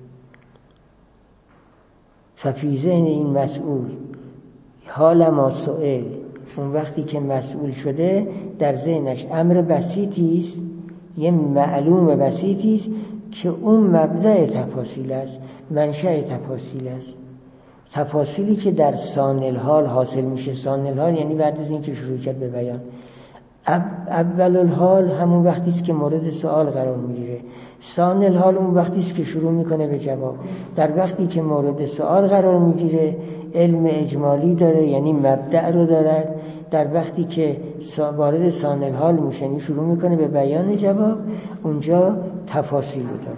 ففی ذهن این مسئول حال ما سئل، اون وقتی که مسئول شده در ذهنش امر بسیطی است، یه معلوم بسیطی است که اون مبدأ تفاصیل است، منشأ تفاصیل است، تفاصیلی که در ثانی الحال حاصل میشه. ثانی الحال یعنی بعد از این که شروع کرد به بیان. اول الحال همون وقتی است که مورد سوال قرار میگیره، ثانی الحال اون وقتی است که شروع میکنه به جواب. در وقتی که مورد سوال قرار میگیره علم اجمالی داره، یعنی مبدأ رو داره. در وقتی که وارد ثانی الحال میشه، یعنی شروع میکنه به بیان جواب، اونجا تفاصیل رو داره.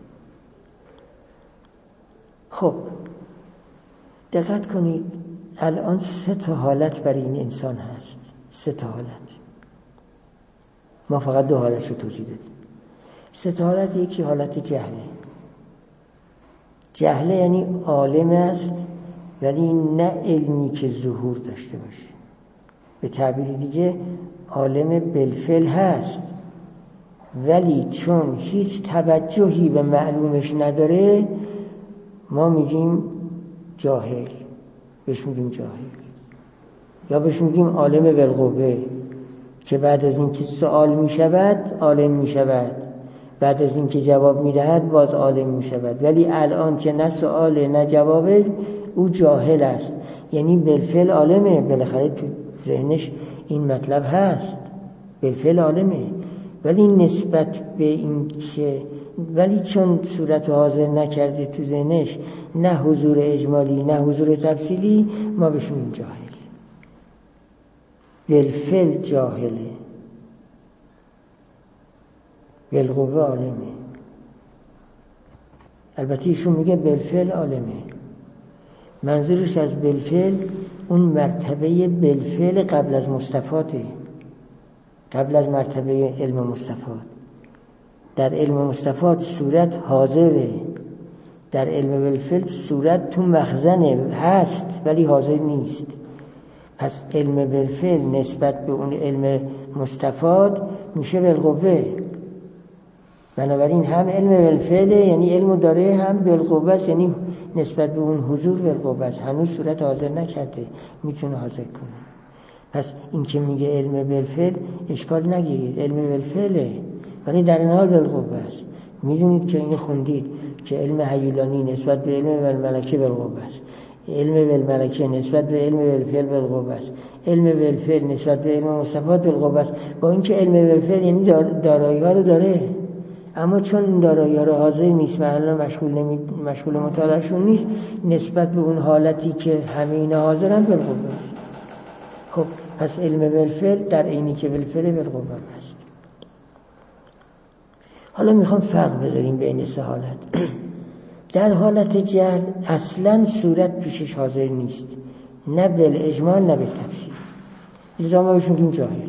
خب دقت کنید، الان سه تا حالت برای این انسان هست، سه تا حالت. ما فقط دو حالت رو توضیح دادیم. سه تا حالت، یکی حالت جهله. جهله یعنی عالم است ولی نه علمی که ظهور داشته باشه. به تعبیر دیگه عالم بالفعل هست ولی چون هیچ توجهی به معلومش نداره ما میگیم جاهل، بهش میگیم جاهل. یا بهش میگیم عالم بالقوه که بعد از این که سوال میشود عالم میشود، بعد از این که جواب میدهد باز عالم میشود، ولی الان که نه سواله نه جوابه او جاهل است. یعنی بالفعل عالمه، بالاخره تو ذهنش این مطلب هست، بالفعل عالمه، ولی نسبت به این که ولی چون صورت حاضر نکرده تو ذهنش، نه حضور اجمالی نه حضور تفصیلی، ما بهش میگیم جاهل. بالفعل جاهله، بالقوه عالمه. البته ایشون میگه بالفعل عالمه، منظورش از بالفعل اون مرتبه بالفعل قبل از مصطفاته، قبل از مرتبه علم مصطفات. در علم مستفاد صورت حاضره، در علم بالفعل صورت تو مخزنه هست ولی حاضر نیست. پس علم بالفعل نسبت به اون علم مستفاد میشه بالقوه. بنابراین هم علم بالفعل یعنی علم داره، هم بالقوه است یعنی نسبت به اون حضور بالقوه است. هنوز صورت حاضر نکرده، میتونه حاضر کنه. پس این که میگه علم بالفعل اشکال نگیرید، علم بالفعله ولی در این حال بالقوه است. میدونید که اینو خوندید که علم هیولانی نسبت به علم بالملکه بالقوه است، علم بالملکه نسبت به علم بالفعل بالقوه است، علم بالفعل نسبت به علم مستفاد بالقوه است. با اینکه علم بالفعل یعنی دارایی ها رو داره، اما چون این دارایی ها رو حاضر نیست و الان مشغول نمی... مشغول مطالعهشون نیست، نسبت به اون حالتی که همه اینا حاضرن بالقوه است. خب پس علم بالفعل در عینی که بالفعل بالقوه است. حالا میخوام فرق بذاریم بین سه حالت. در حالت جهل اصلا صورت پیشش حاضر نیست، نه بالاجمال نه بالتفصیل، لذا ما بهشون میگیم جاهل.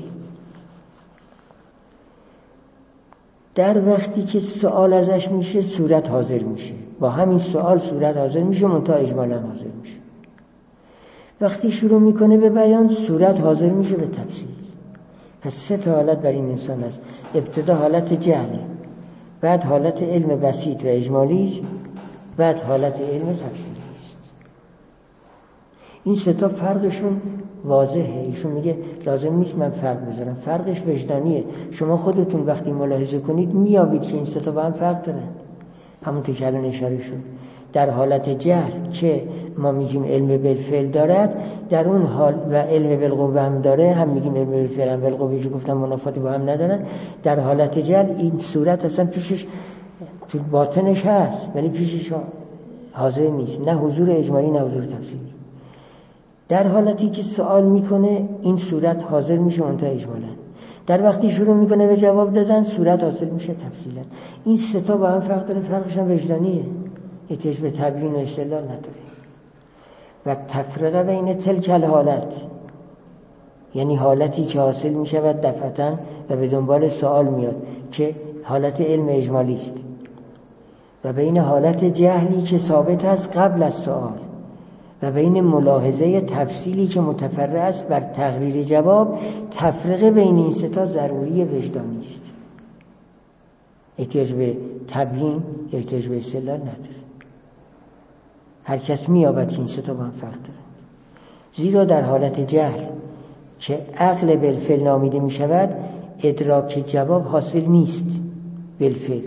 در وقتی که سوال ازش میشه صورت حاضر میشه، با همین سوال صورت حاضر میشه، منتها اجمالا حاضر میشه. وقتی شروع میکنه به بیان صورت حاضر میشه به تفصیل. پس سه تا حالت بر این انسان هست. ابتدا حالت جهله، بعد حالت علم بسیط و اجمالی، بعد حالت علم تفصیلی است. این سه تا فرقشون واضحه. ایشون میگه لازم نیست من فرق بذارم، فرقش وجدانیه. شما خودتون وقتی ملاحظه کنید میابید که این سه تا با هم فرق دارن. همونطور که الان اشاره شد، در حالت جهل که ما میگیم علم بالفعل دارد، در اون حال و علم بالقوه هم داره، هم میگیم علم بالفعل هم بالقوه، جو گفتم منافاتی با هم ندارن. در حالت جهل این صورت اصلا پیشش تو باطنش هست ولی پیشش حاضر نیست، نه حضور اجمالی نه حضور تفصیلی. در حالتی که سوال میکنه این صورت حاضر میشه منتها اجمالا. در وقتی شروع میکنه به جواب دادن صورت حاصل میشه تفصیلا. این سه تا با هم فرق داره، فرقش هم وجدانیه، احتیاج به تبیین و استدلال نداره. و تفرقه بین تلک الحالت یعنی حالتی که حاصل میشود دفعتاً و به دنبال سوال میاد که حالت علم اجمالی است، و بین حالت جهلی که ثابت است قبل از سوال، و بین ملاحظه تفصیلی که متفرع است بر تقریر جواب. تفرقه بین این سه تا ضروری وجدانی است، احتیاج به تبیین یا احتیاج به استدلال نداره. هر کس می‌یابد که این سه تا با هم فرق داره. زیرا در حالت جهل که عقل بالفعل نامیده می شود، ادراک جواب حاصل نیست بالفعل،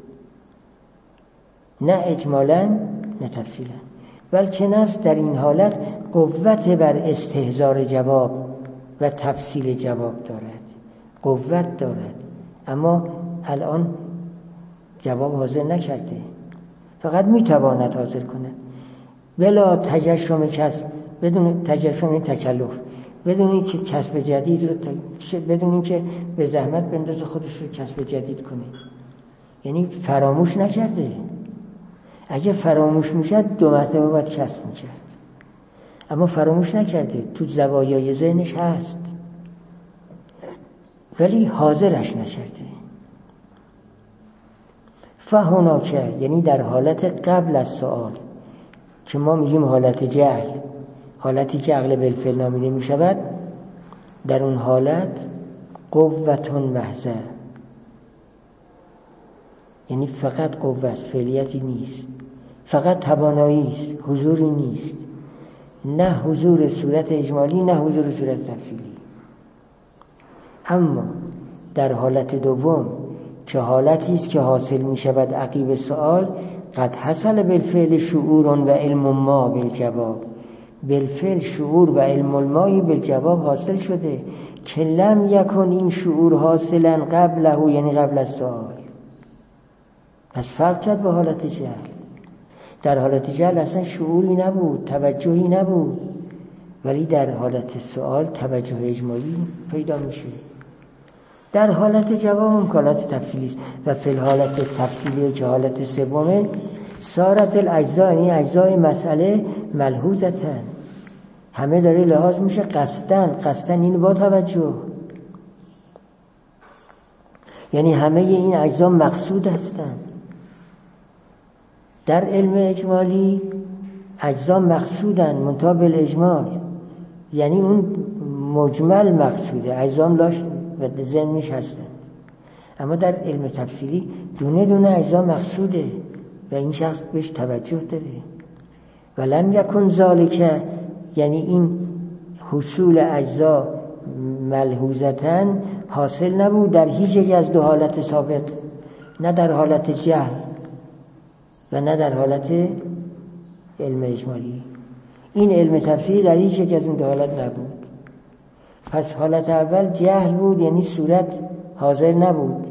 نه اجمالاً نه تفصیلاً، بلکه نفس در این حالت قوت بر استحضار جواب و تفصیل جواب دارد، قوت دارد، اما الان جواب حاضر نکرده، فقط میتواند حاضر کند بلا تجشم کسب، بدون تجشم تکلف، بدون اینکه کسب جدید رو ت... بدون اینکه به زحمت بندازه خودش رو کسب جدید کنه. یعنی فراموش نکرده. اگه فراموش میشد دو مرتبه باید کسب میکرد، اما فراموش نکرده، تو زوایای ذهنش هست ولی حاضرش نکرده. فهناکه یعنی در حالت قبل از سوال که ما میگیم حالت جهل، حالتی که عقل بالفعل نامیده میشود، در اون حالت قوتون محضه، یعنی فقط قوت است، فعلیتی نیست، فقط توانایی است، حضوری نیست، نه حضور صورت اجمالی نه حضور صورت تفصیلی. اما در حالت دوم که حالتی است که حاصل می شود عقیب سؤال، قد حصل بالفعل شعور و علم ما بالجواب، بالفعل شعور و علم المایی بالجواب حاصل شده که لم یکن این شعور حاصلا قبله، یعنی قبل از سؤال. پس فرق کرد با حالت جهل. در حالت جهل اصلا شعوری نبود، توجهی نبود، ولی در حالت سؤال توجه اجمالی پیدا میشه. در حالت جواب هم حالت تفصیلی است و فی الحالت تفصیلی که حالت سومه، صارت الاجزاء، یعنی اجزای مسئله ملحوظتن، همه داره لحاظ میشه قصدن، قصدن این با توجه. یعنی همه این اجزا مقصود هستند. در علم اجمالی اجزا مقصودن منتها بالاجمال، یعنی اون مجمل مقصوده، اجزا لاش و ذهنش هستند. اما در علم تفصیلی دونه دونه اجزا مقصوده و این شخص بهش توجه داره. ولم یکن ذالک، یعنی این حصول اجزا ملحوظتاً حاصل نبود در هیچ یک از دو حالت سابق، نه در حالت جهل و نه در حالت علم اجمالی. این علم تفسیری در هیچ یک از اون دو حالت نبود. پس حالت اول جهل بود، یعنی صورت حاضر نبود،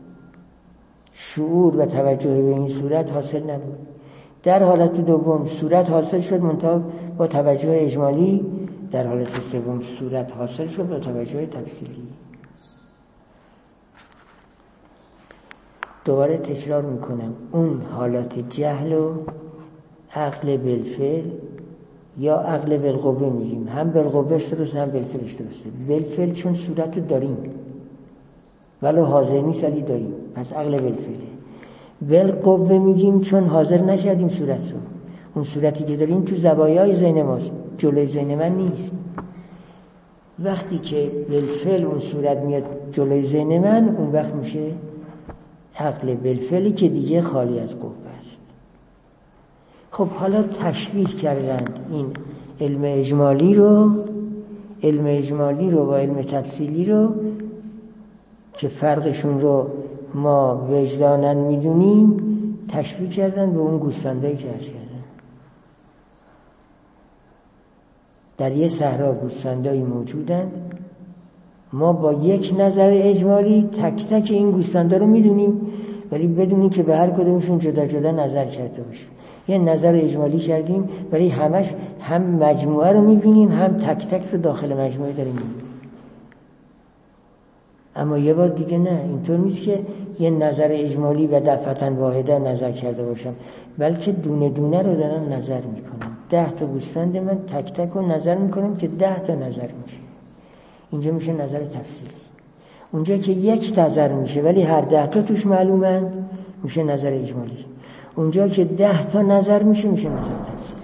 شعور و توجه به این صورت حاصل نبود. در حالت دوم صورت حاصل شد منتها با توجه اجمالی، در حالت سوم صورت حاصل شد با توجه تفصیلی. دوباره تکرار میکنم، اون حالت جهل و عقل بالفعل یا عقل بالقوه میگیم، هم بالقوهش درسته هم بالفعلش درسته. بالفعل چون صورت رو داریم ولو حاضر نیست ولی داریم، پس عقل بالفعله. بالقوه میگیم چون حاضر نکردیم صورت رو، اون صورتی که داریم تو زوایای ذهن ماست، جلوی ذهن من نیست. وقتی که بالفعل اون صورت میاد جلوی ذهن من، اون وقت میشه عقل بالفعلی که دیگه خالی از قوه است. خب حالا تشبیه کردند این علم اجمالی رو علم اجمالی رو با علم تفصیلی رو که فرقشون رو ما وجدانن میدونیم، تشبیه کردن به اون گوسفندایی که عرض کردن. در یه صحرا گوسفندایی موجودند، ما با یک نظر اجمالی تک تک این گوسفندا رو میدونیم، ولی بدونیم که به هر کدومشون جدا جدا نظر کرده باشیم. یه نظر اجمالی کردیم ولی همش هم مجموعه رو میبینیم هم تک تک رو داخل مجموعه داریم میبینیم. اما یه بار دیگه نه، اینطور نیست که یه نظر اجمالی و دفعتاً واحده نظر کرده باشم، بلکه دونه دونه رو دارم نظر میکنم. ده تا گوسفند من تک تک رو نظر میکنم که ده تا نظر میشه. اینجا میشه نظر تفصیلی. اونجا که یک نظر میشه ولی هر ده تا توش معلومن، میشه نظر اجمالی. اونجا که ده تا نظر میشه، میشه نظر تفصیلی.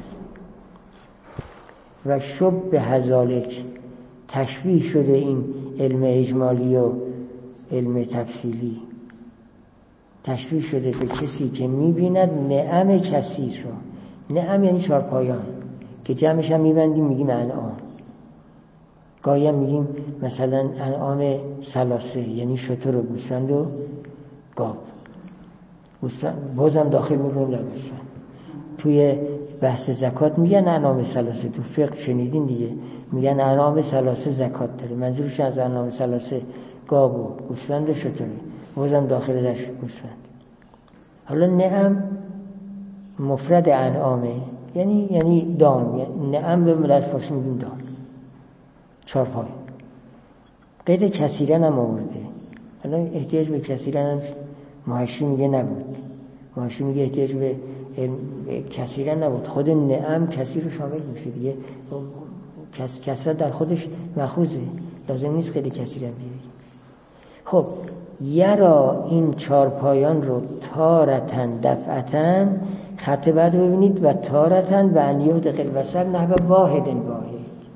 و شب به هزالک، تشبیه شده این علم اجمالی و علم تفصیلی، تشبیه شده به کسی که میبیند نعم کثیر رو. نعم یعنی چارپایان که جمعش هم میبندیم میگیم انعام. گاهی هم میگیم مثلا انعام ثلاثه، یعنی شتر و گوسفند و گاو. بازم داخل میکنیم در گوسفند. توی بحث زکات میگن انعام ثلاثه، تو فقه شنیدین دیگه، میگن انعام ثلاثه زکات داره. منظورش از انعام ثلاثه گاو و گوسفند و شتره، بازم داخل درش گوسفند. حالا نعم مفرد انعامه، یعنی یعنی دام، یعنی نعم به ملت فارسی میگیم دام، چارپای. قید کثیرن هم آورده. الان احتیاج به کثیرن هم محشی میگه نبود، محشی میگه احتیاج به کثیرن نبود. خود نعم کثیر رو شامل میشه دیگه، کثرت در خودش مأخوذه، لازم نیست قید کثیرن بیاری. خب یرا این چارپایان رو تارتن دفعتن، خط بعد رو ببینید، و تارتن و انیه دقل بسر نحو واحد واحد.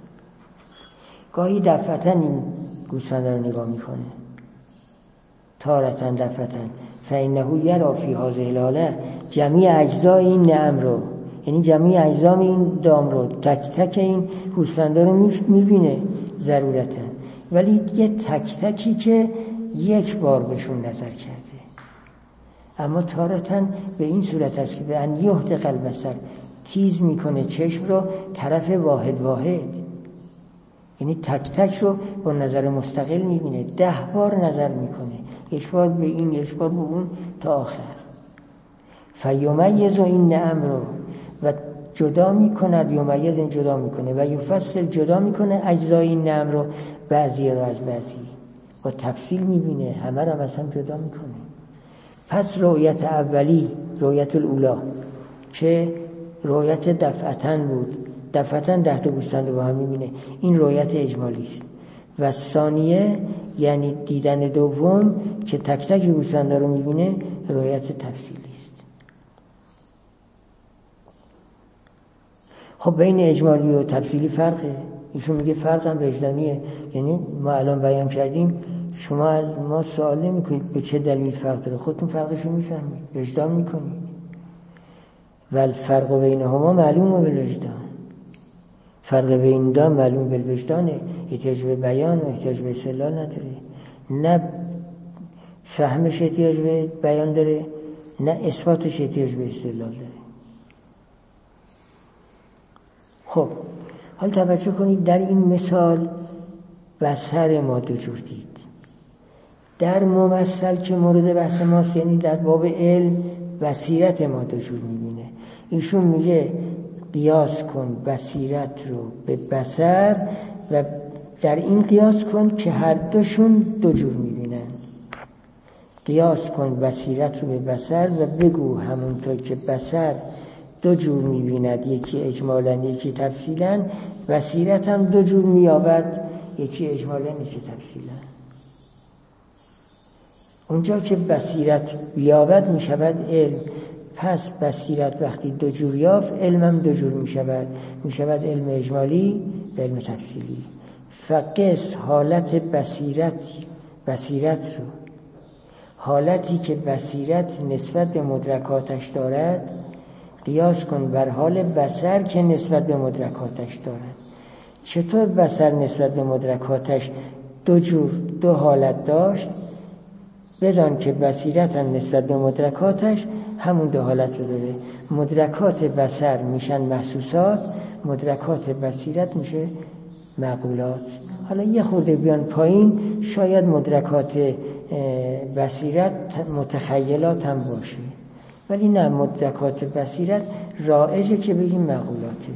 گاهی دفعتن این گوسفند رو نگاه میکنه، تارتن دفعتن، فإنه یرا فی هذه الحاله جمیع اجزای این نعم رو، یعنی جمیع اجزای این دام رو، تک تک این گوسفندا رو میبینه ضرورتا، ولی یه تک تکی که یک بار بهشون نظر کرده. اما تارتن به این صورت است که به ان یهد قلبسر، تیز میکنه چشم رو طرف واحد واحد، یعنی تک تک رو با نظر مستقل میبینه، ده بار نظر میکنه، یک بار به این یک بار به اون تا آخر. فیمیز این نعم رو و جدا میکنه، یمیز این جدا میکنه و یفصل جدا میکنه اجزای این نعم رو، بعضی رو از بعضی با تفصیل میبینه، همه رو از هم جدا میکنه. پس رؤیت اولی، رؤیت الاولا که رؤیت دفعتن بود، دفعتن ده تا گوسفند رو با هم میبینه، این رؤیت اجمالی است. و ثانیه یعنی دیدن دوم که تک تک گوسفندا رو میبینه روایت تفصیلی است. خب بین اجمالی و تفصیلی فرقه. ایشون میگه فرق هم وجدانیه، یعنی ما الان بیان کردیم، شما از ما سوال نمیکنید به چه دلیل فرق داره، خودتون فرقش رو میفهمید، وجدان میکنید. ول فرق بینهما معلوم بالوجدان، فرق بین دا معلوم بالوجدانه، احتیاج به بیان و احتیاج به استدلال نداره، نه فهمش احتیاج به بیان داره، نه اثباتش احتیاج به استدلال داره. خب حالا توجه کنید، در این مثال بصر ما دو جور دید. در ممثل که مورد بحث ماست، یعنی در باب علم، بصیرت ما دو جور میبینه. ایشون میگه قیاس کن بصیرت رو به بصر و در این قیاس کن که هر دوشون دو جور میبینن. قیاس کن بصیرت رو به بصر و بگو همونطور که بصر دو جور میبیند، یکی اجمالاً یکی تفصیلاً، بصیرت هم دو جور مییابد، یکی اجمالاً یکی تفصیلاً. اونجا که بصیرت بیابد میشود علم، پس بصیرت وقتی دو جور یافت، علمم دو جور میشود، میشود علم اجمالی و علم تفصیلی. فقس حالت بصیرت بصیرت رو، حالتی که بصیرت نسبت به مدرکاتش دارد، قیاس کن بر حال بصر که نسبت به مدرکاتش دارد. چطور بصر نسبت به مدرکاتش دو جور دو حالت داشت؟ بدان که بصیرت هم نسبت به مدرکاتش همون دو حالت رو داره. مدرکات بصر میشن محسوسات، مدرکات بصیرت میشه معقولات. حالا یه خورده بیان پایین، شاید مدرکات بصیرت متخیلات هم باشه، ولی نه، مدرکات بصیرت رائجه که بگیم معقولاته.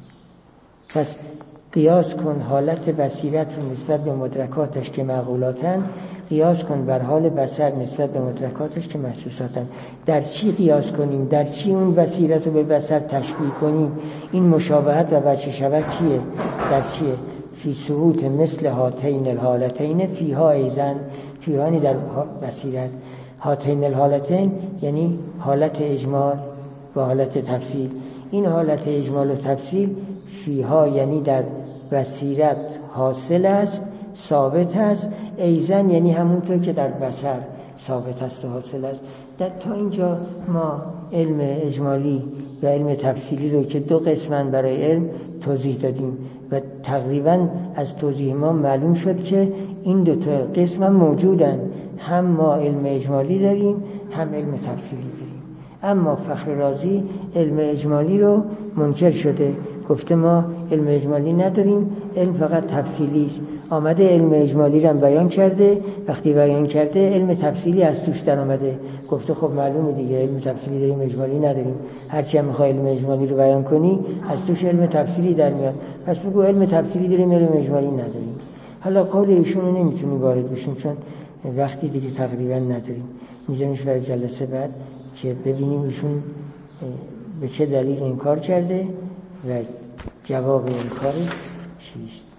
پس قیاس کن حالت بصیرت رو نسبت به مدرکاتش که معقولاتن، قیاس کن بر حال بصر نسبت به مدرکاتش که محسوساتن. در چی قیاس کنیم؟ در چی اون بصیرت رو به بصر تشبیه کنیم؟ این مشابهت و وجه شبه چیه؟ در چیه؟ فی ثبوت مثل هاتین الحالتین فیها ایزن، فیهانی در بصیرت، هاتین الحالتین یعنی حالت اجمال و حالت تفصیل. این حالت اجمال و تفصیل فیها یعنی در بصیرت حاصل است، ثابت است، ایزن یعنی همونطور که در بصر ثابت است و حاصل است. در تا اینجا ما علم اجمالی و علم تفصیلی رو که دو قسمن برای علم توضیح دادیم و تقریبا از توضیح ما معلوم شد که این دو تا قسم هم موجودن، هم ما علم اجمالی داریم هم علم تفصیلی داریم. اما فخر رازی علم اجمالی رو منکر شده، گفته ما علم اجمالی نداریم، علم فقط تفصیلی است. آمده علم اجمالی رو بیان کرده، وقتی بیان کرده علم تفصیلی از توش در آمده، گفته خب معلومه دیگه علم تفصیلی داریم اجمالی نداریم، هرچی هم میخوای علم اجمالی رو بیان کنی از توش علم تفصیلی در میاد، پس بگو علم تفصیلی داریم علم اجمالی نداریم. حالا قول ایشون رو نمیتونیم وارد بشیم چون وقتی دیگه تقریبا نداریم، میذاریمش برای جلسه بعد که ببینیم ایشون به چه دلیل این کار کرده و جواب این کارش چیست.